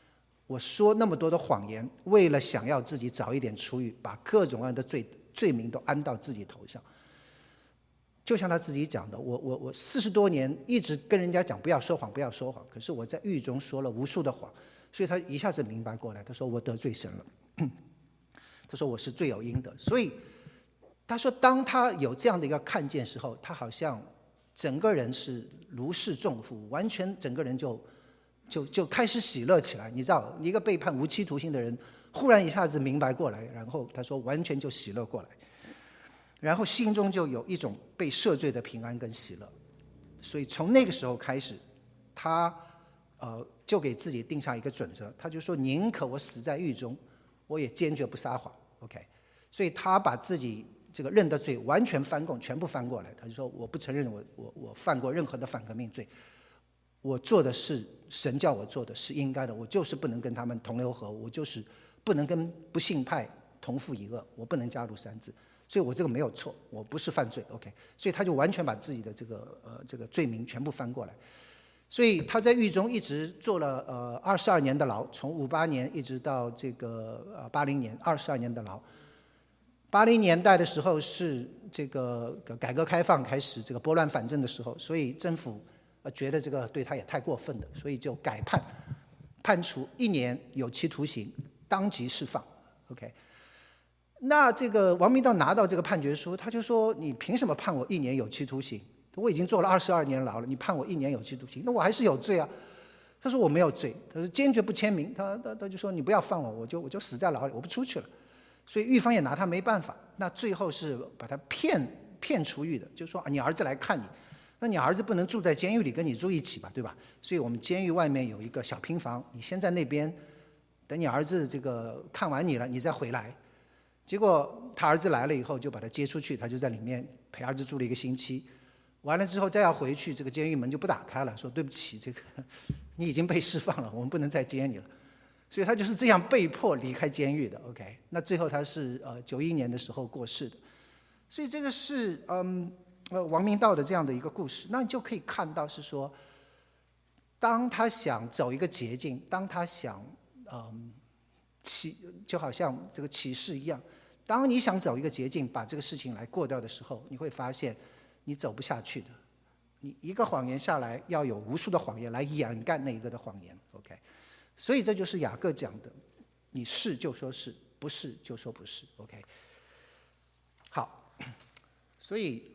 我说那么多的谎言，为了想要自己早一点出狱，把各种各样的罪罪名都安到自己头上。就像他自己讲的，我我我四十多年一直跟人家讲不要说谎，不要说谎，可是我在狱中说了无数的谎，所以他一下子明白过来，他说我得罪神了，他说我是罪有应得，所以他说当他有这样的一个看见时候，他好像整个人是如释重负，完全整个人就就就开始喜乐起来。你知道，一个被判无期徒刑的人，忽然一下子明白过来，然后他说完全就喜乐过来。然后心中就有一种被赦罪的平安跟喜乐，所以从那个时候开始，他呃就给自己定下一个准则，他就说宁可我死在狱中，我也坚决不撒谎。OK， 所以他把自己这个认的罪完全翻供，全部翻过来。他就说我不承认我我我犯过任何的反革命罪，我做的是神叫我做的，是应该的，我就是不能跟他们同流合污，我就是不能跟不信派同父一恶，我不能加入三字。所以我这个没有错，我不是犯罪 ，OK， 所以他就完全把自己的这个呃这个罪名全部翻过来，所以他在狱中一直坐了呃二十二年的牢，从五八年一直到这个呃八零年，二十二年的牢。八零年代的时候是这个改革开放开始这个拨乱反正的时候，所以政府呃觉得这个对他也太过分了，所以就改判，判处一年有期徒刑，当即释放 ，OK。那这个王明道拿到这个判决书，他就说：“你凭什么判我一年有期徒刑？我已经坐了二十二年牢了，你判我一年有期徒刑，那我还是有罪啊。”他说：“我没有罪。”他说：“坚决不签名。他”他他就说：“你不要放我，我就我就死在牢里，我不出去了。”所以狱方也拿他没办法。那最后是把他骗骗出狱的，就说：“啊，你儿子来看你，那你儿子不能住在监狱里跟你住一起吧，对吧？所以我们监狱外面有一个小平房，你先在那边，等你儿子这个看完你了，你再回来。”结果他儿子来了以后，就把他接出去，他就在里面陪儿子住了一个星期。完了之后再要回去，这个监狱门就不打开了，说对不起，这个你已经被释放了，我们不能再接你了。所以他就是这样被迫离开监狱的。OK， 那最后他是呃九一年的时候过世的。所以这个是嗯呃王明道的这样的一个故事。那你就可以看到是说，当他想走一个捷径，当他想嗯。启就好像这个启示一样，当你想走一个捷径，把这个事情来过掉的时候，你会发现你走不下去的。你一个谎言下来，要有无数的谎言来掩盖那一个的谎言。OK， 所以这就是雅各讲的：你是就说是，不是就说不是。OK， 好，所以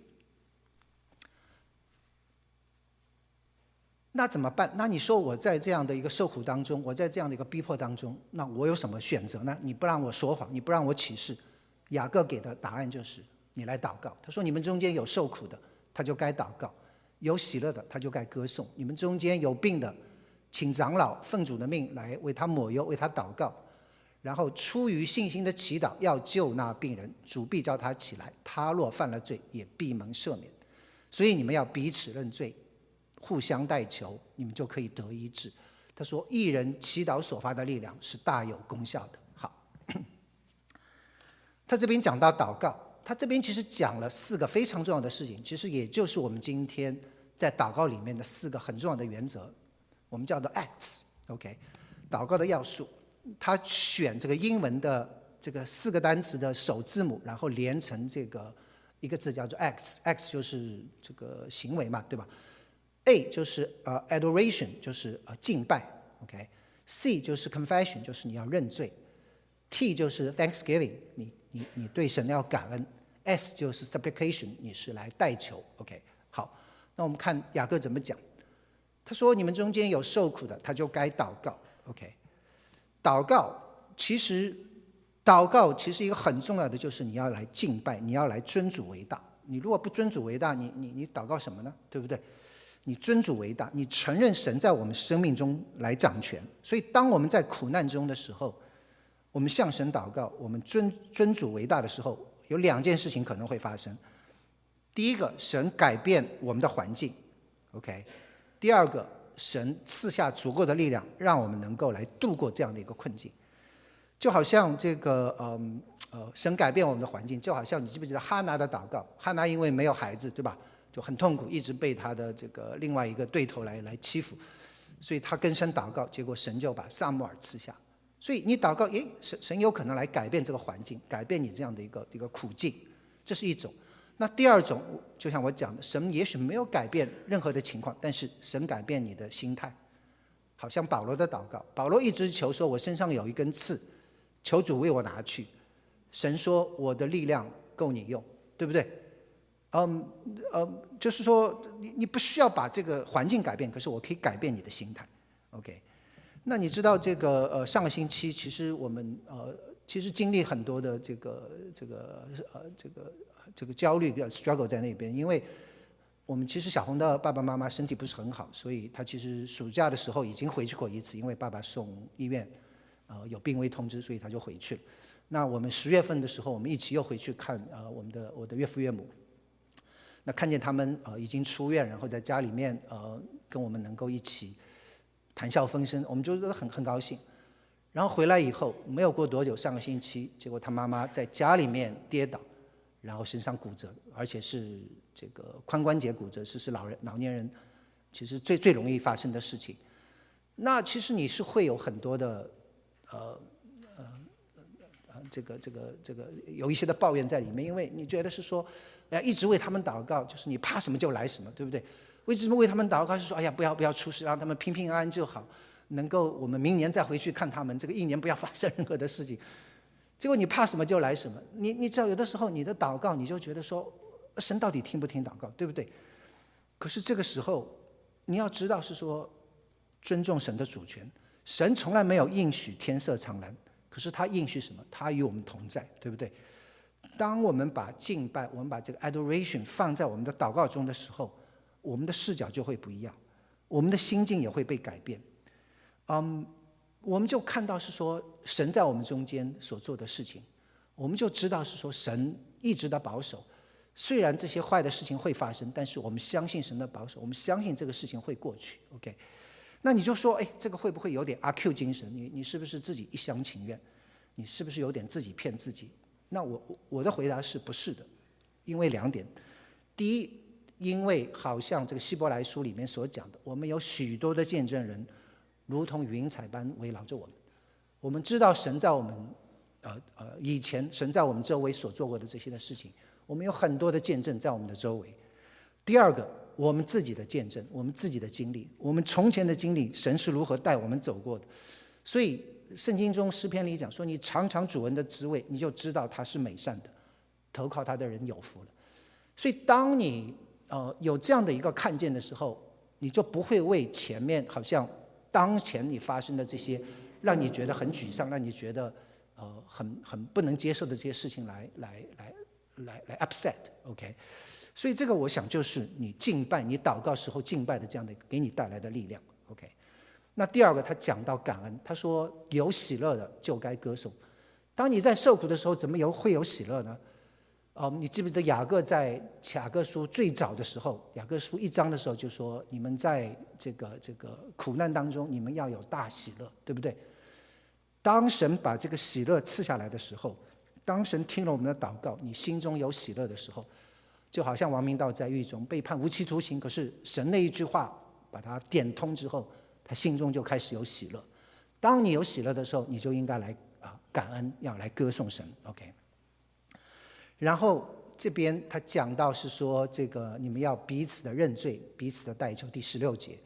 那怎么办？那你说我在这样的一个受苦当中，我在这样的一个逼迫当中，那我有什么选择呢？你不让我说谎，你不让我起誓，雅各给的答案就是你来祷告。他说：你们中间有受苦的，他就该祷告；有喜乐的，他就该歌颂。你们中间有病的，请长老奉主的命来为他抹油，为他祷告，然后出于信心的祈祷，要救那病人，主必叫他起来。他若犯了罪，也必蒙赦免。所以你们要彼此认罪，互相代求，你们就可以得医治。他说：义人祈祷所发的力量是大有功效的。好，他这边讲到祷告，他这边其实讲了四个非常重要的事情，其实也就是我们今天在祷告里面的四个很重要的原则，我们叫做 acts。OK， 祷告的要素，他选这个英文的这个四个单词的首字母，然后连成这个一个字叫做 acts，acts 就是这个行为嘛，对吧？A 就是呃 adoration， 就是呃敬拜 ，OK。C 就是 confession， 就是你要认罪。T 就是 thanksgiving， 你你你对神要感恩。S 就是 supplication， 你是来代求 ，OK。好，那我们看雅各怎么讲。他说：你们中间有受苦的，他就该祷告 ，OK。祷告其实祷告其实一个很重要的就是你要来敬拜，你要来尊主为大。你如果不尊主为大，你你你祷告什么呢？对不对？你尊主为大，你承认神在我们生命中来掌权。所以当我们在苦难中的时候，我们向神祷告，我们尊尊主为大的时候，有两件事情可能会发生。第一个，神改变我们的环境 ，OK。第二个，神赐下足够的力量，让我们能够来度过这样的一个困境。就好像这个嗯呃，神改变我们的环境，就好像你记不记得哈拿的祷告？哈拿因为没有孩子，对吧？就很痛苦，一直被他的这个另外一个对头来来欺负，所以他跟神祷告，结果神就把撒母耳赐下。 所以你祷告，诶，神神有可能来改变这个环境，改变你这样的一个一个苦境，这是一种。那第二种，就像我讲的，神也许没有改变任何的情况，但是神改变你的心态。好像保罗的祷告，保罗一直求说，我身上有一根刺，求主为我拿去。神说，我的力量够你用，对不对？嗯嗯，就是说你你不需要把这个环境改变，可是我可以改变你的心态。OK， 那你知道这个呃上个星期其实我们呃其实经历很多的这个这个呃这个这个焦虑 struggle 在那边，因为我们其实小红的爸爸妈妈身体不是很好，所以他其实暑假的时候已经回去过一次，因为爸爸送医院呃有病危通知，所以他就回去了。那我们十月份的时候，我们一起又回去看呃我们的我的岳父岳母。那看见他们呃已经出院，然后在家里面呃跟我们能够一起谈笑风生，我们就很很高兴。然后回来以后没有过多久，上个星期，结果他妈妈在家里面跌倒，然后身上骨折，而且是这个髋关节骨折，是是老人老年人其实最最容易发生的事情。那其实你是会有很多的呃呃呃这个这个这个有一些的抱怨在里面，因为你觉得是说。哎，一直为他们祷告，就是你怕什么就来什么，对不对？为什么为他们祷告？是说，哎呀，不要不要出事，让他们平平安安就好，能够我们明年再回去看他们，这个一年不要发生任何的事情。结果你怕什么就来什么，你你知道，有的时候你的祷告，你就觉得说，神到底听不听祷告，对不对？可是这个时候，你要知道是说，尊重神的主权，神从来没有应许天色常蓝，可是他应许什么？他与我们同在，对不对？当我们把敬拜，我们把这个 adoration 放在我们的祷告中的时候，我们的视角就会不一样，我们的心境也会被改变。嗯，我们就看到是说神在我们中间所做的事情，我们就知道是说神一直的保守。虽然这些坏的事情会发生，但是我们相信神的保守，我们相信这个事情会过去。OK， 那你就说，哎，这个会不会有点阿 Q 精神？你你是不是自己一厢情愿？你是不是有点自己骗自己？那我我的回答是不是的，因为两点。第一，因为好像这个希伯来书里面所讲的，我们有许多的见证人，如同云彩般围绕着我们。我们知道神在我们呃呃以前神在我们周围所做过的这些的事情，我们有很多的见证在我们的周围。第二个，我们自己的见证，我们自己的经历，我们从前的经历，神是如何带我们走过的。所以圣经中诗篇里讲说，你尝尝主恩的滋味，你就知道他是美善的，投靠他的人有福了。所以当你呃有这样的一个看见的时候，你就不会为前面好像当前你发生的这些让你觉得很沮丧，让你觉得呃很很不能接受的这些事情来来来来来 upset OK。 所以这个我想就是你敬拜你祷告时候敬拜的这样的给你带来的力量 OK。那第二个，他讲到感恩，他说有喜乐的就该歌颂。当你在受苦的时候，怎么有会有喜乐呢？哦，你记不记得雅各在雅各书最早的时候，雅各书一章的时候就说，你们在这个这个苦难当中，你们要有大喜乐，对不对？当神把这个喜乐赐下来的时候，当神听了我们的祷告，你心中有喜乐的时候，就好像王明道在狱中被判无期徒刑，可是神那一句话把他点通之后，他心中就开始有喜乐。当你有喜乐的时候，你就应该来啊感恩，要来歌颂神 OK。 然后这边他讲到是说，这个你们要彼此的认罪，彼此的代求。第十六节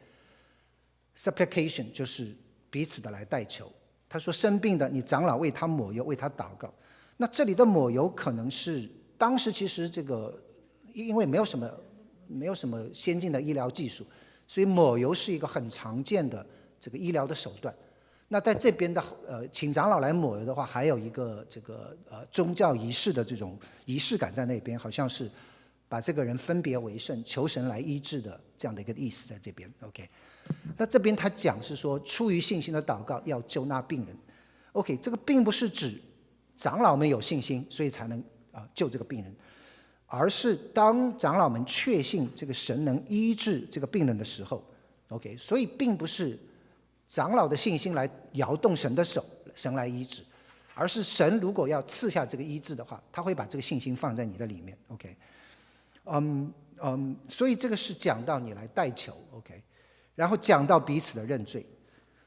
supplication 就是彼此的来代求。他说生病的你长老为他抹油，为他祷告。那这里的抹油可能是当时其实这个因为没有什么没有什么先进的医疗技术，所以抹油是一个很常见的这个医疗的手段。那在这边的呃，请长老来抹油的话，还有一个这个呃宗教仪式的这种仪式感在那边，好像是把这个人分别为圣，求神来医治的这样的一个意思在这边。OK， 那这边他讲是说，出于信心的祷告要救那病人。OK， 这个并不是指长老们有信心，所以才能啊、呃、救这个病人。而是当长老们确信这个神能医治这个病人的时候 ，OK， 所以并不是长老的信心来摇动神的手，神来医治，而是神如果要赐下这个医治的话，他会把这个信心放在你的里面 ，OK， 嗯嗯，所以这个是讲到你来代求 ，OK， 然后讲到彼此的认罪。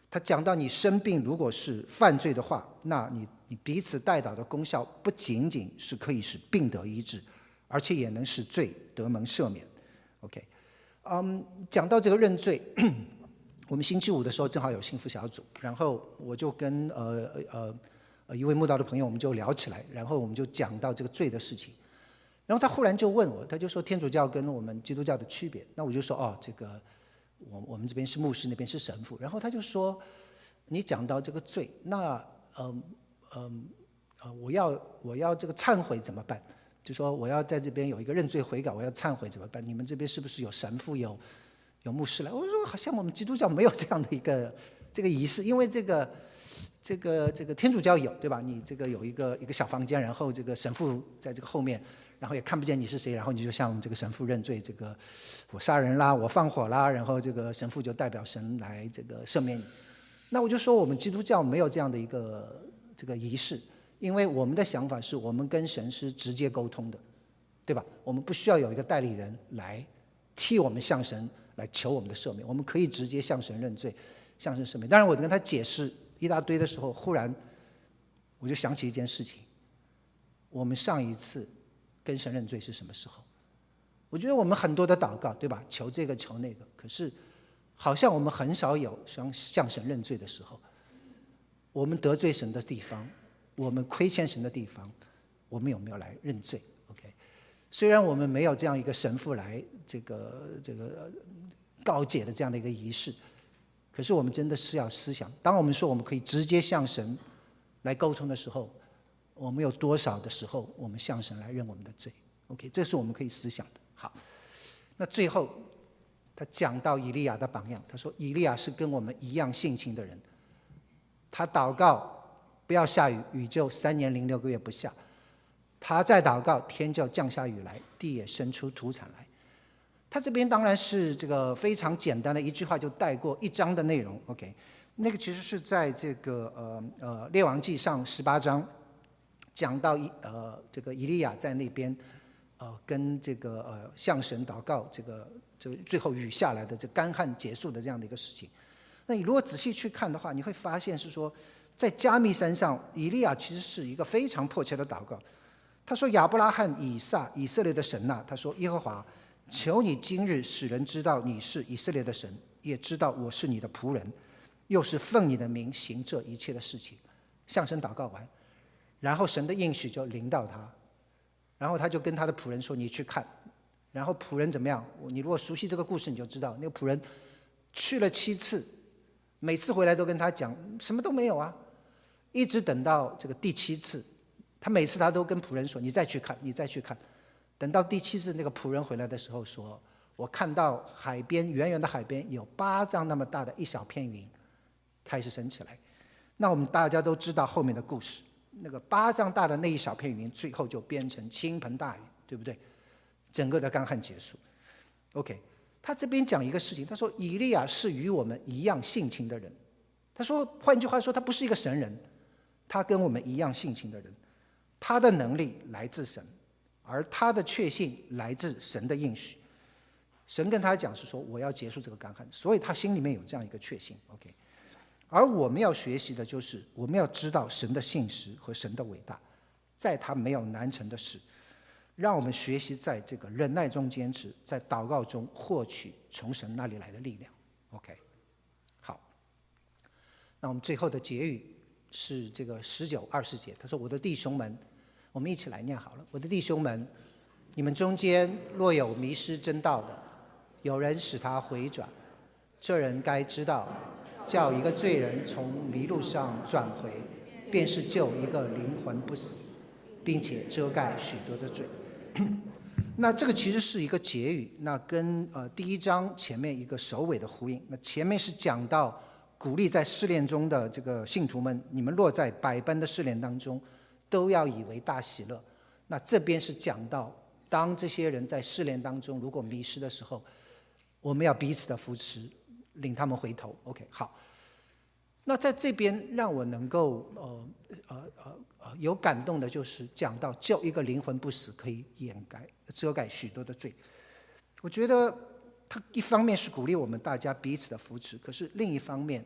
他讲到你生病如果是犯罪的话，那你你彼此代祷的功效不仅仅是可以使病得医治，而且也能使罪得蒙赦免。OK， 嗯，讲到这个认罪，我们星期五的时候正好有幸福小组，然后我就跟呃呃呃一位慕道的朋友，我们就聊起来，然后我们就讲到这个罪的事情。然后他忽然就问我，他就说天主教跟我们基督教的区别。那我就说哦，这个我我们这边是牧师，那边是神父。然后他就说，你讲到这个罪，那嗯嗯呃我要我要这个忏悔怎么办？就说我要在这边有一个认罪悔稿，我要忏悔怎么办？你们这边是不是有神父有有牧师来？我说好像我们基督教没有这样的一个这个仪式，因为这个这个这个天主教有，对吧？你这个有一个一个小房间，然后这个神父在这个后面。然后也看不见你是谁，然后你就向这个神父认罪，这个我杀人啦，我放火啦，然后这个神父就代表神来这个赦免你。那我就说我们基督教没有这样的一个这个仪式，因为我们的想法是我们跟神是直接沟通的，对吧？我们不需要有一个代理人来替我们向神来求我们的赦免，我们可以直接向神认罪，向神赦免。当然我跟他解释一大堆的时候，忽然我就想起一件事情，我们上一次跟神认罪是什么时候？我觉得我们很多的祷告，对吧？求这个求那个，可是好像我们很少有向向神认罪的时候。我们得罪神的地方，我们亏欠神的地方，我们有没有来认罪 ？OK， 虽然我们没有这样一个神父来这个这个告解的这样的一个仪式，可是我们真的是要思想，当我们说我们可以直接向神来沟通的时候，我们有多少的时候我们向神来认我们的罪 ？OK， 这是我们可以思想的。好，那最后他讲到以利亚的榜样，他说以利亚是跟我们一样性情的人，他祷告不要下雨，雨就三年零六个月不下；他再祷告，天就降下雨来，地也生出土产来。他这边当然是这个非常简单的一句话就带过一章的内容。OK， 那个其实是在这个呃呃列王纪上十八章。讲到呃这个以利亚在那边呃跟这个呃向神祷告，这个这个最后雨下来的这干旱结束的这样的一个事情。那你如果仔细去看的话，你会发现是说，在加密山上，以利亚其实是一个非常迫切的祷告。他说：“亚伯拉罕、以撒、以色列的神呐，他说耶和华，求你今日使人知道你是以色列的神，也知道我是你的仆人，又是奉你的名行这一切的事情。”向神祷告完。然后神的应许就临到他，然后他就跟他的仆人说：“你去看。”然后仆人怎么样？你如果熟悉这个故事，你就知道那个仆人去了七次，每次回来都跟他讲什么都没有啊，一直等到这个第七次，他每次他都跟仆人说：“你再去看，你再去看。”等到第七次那个仆人回来的时候说：“我看到海边远远的海边有巴掌那么大的一小片云开始升起来。”那我们大家都知道后面的故事。那个巴掌大的那一小片云，最后就变成倾盆大雨，对不对？整个的干旱结束。OK， 他这边讲一个事情，他说以利亚是与我们一样性情的人。他说，换句话说，他不是一个神人，他跟我们一样性情的人。他的能力来自神，而他的确信来自神的应许。神跟他讲是说，我要结束这个干旱，所以他心里面有这样一个确信。OK。而我们要学习的就是，我们要知道神的信实和神的伟大，在他没有难成的事。让我们学习在这个忍耐中坚持，在祷告中获取从神那里来的力量。OK， 好，那我们最后的结语是这个十九、二十节，他说：“我的弟兄们，我们一起来念好了。我的弟兄们，你们中间若有迷失真道的，有人使他回转，这人该知道。”叫一个罪人从迷路上转回，便是救一个灵魂不死，并且遮盖许多的罪。那这个其实是一个结语，那跟呃第一章前面一个首尾的呼应。那前面是讲到鼓励在试炼中的这个信徒们，你们落在百般的试炼当中，都要以为大喜乐。那这边是讲到，当这些人在试炼当中如果迷失的时候，我们要彼此的扶持。领他们回头 ，OK， 好。那在这边让我能够呃呃呃呃有感动的，就是讲到救一个灵魂不死，可以掩盖遮盖许多的罪。我觉得他一方面是鼓励我们大家彼此的扶持，可是另一方面，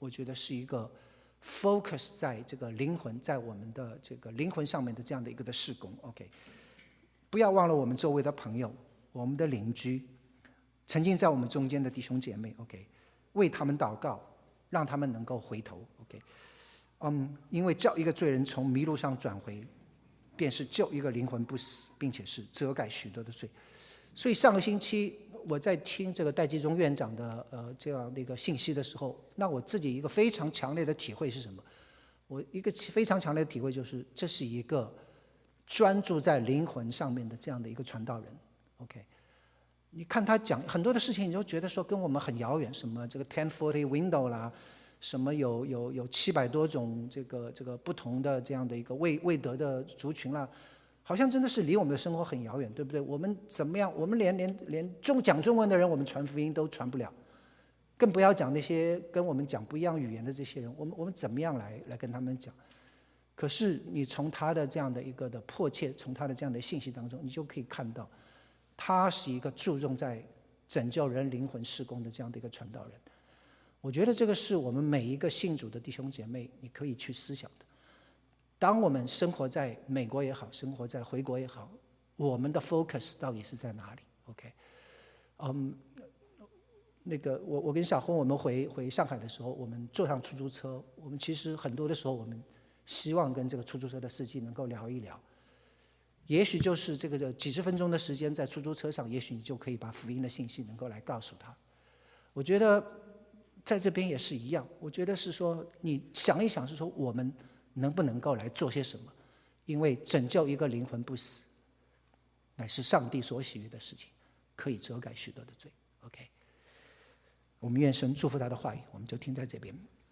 我觉得是一个 focus 在这个灵魂，在我们的这个灵魂上面的这样的一个的事工。OK， 不要忘了我们周围的朋友、我们的邻居，曾经在我们中间的弟兄姐妹。OK， 为他们祷告，让他们能够回头。OK， 嗯，因为叫一个罪人从迷路上转回，便是救一个灵魂不死，并且是遮盖许多的罪。所以上个星期我在听这个戴基宗院长的呃这样的一个信息的时候，那我自己一个非常强烈的体会是什么？我一个非常强烈的体会就是，这是一个专注在灵魂上面的这样的一个传道人。OK， 你看他讲很多的事情，你就觉得说跟我们很遥远，什么这个 ten forty window 啦，什么有有有七百多种这个这个不同的这样的一个未未得的族群啦。好像真的是离我们的生活很遥远，对不对？我们怎么样？我们连连连中讲中文的人，我们传福音都传不了，更不要讲那些跟我们讲不一样语言的这些人，我们我们怎么样来来跟他们讲？可是你从他的这样的一个的迫切，从他的这样的信息当中，你就可以看到，他是一个注重在拯救人灵魂事工的这样的一个传道人。我觉得这个是我们每一个信主的弟兄姐妹，你可以去思想的。当我们生活在美国也好，生活在回国也好，我们的 focus 到底是在哪里 ？OK， 嗯，那个我我跟小红我们回回上海的时候，我们坐上出租车，我们其实很多的时候，我们希望跟这个出租车的司机能够聊一聊，也许就是这个几十分钟的时间在出租车上，也许你就可以把福音的信息能够来告诉他。我觉得在这边也是一样，我觉得是说你想一想，是说我们能不能够来做些什么？因为拯救一个灵魂不死，乃是上帝所喜悦的事情，可以遮盖许多的罪。OK， 我们愿神祝福他的话语，我们就听在这边。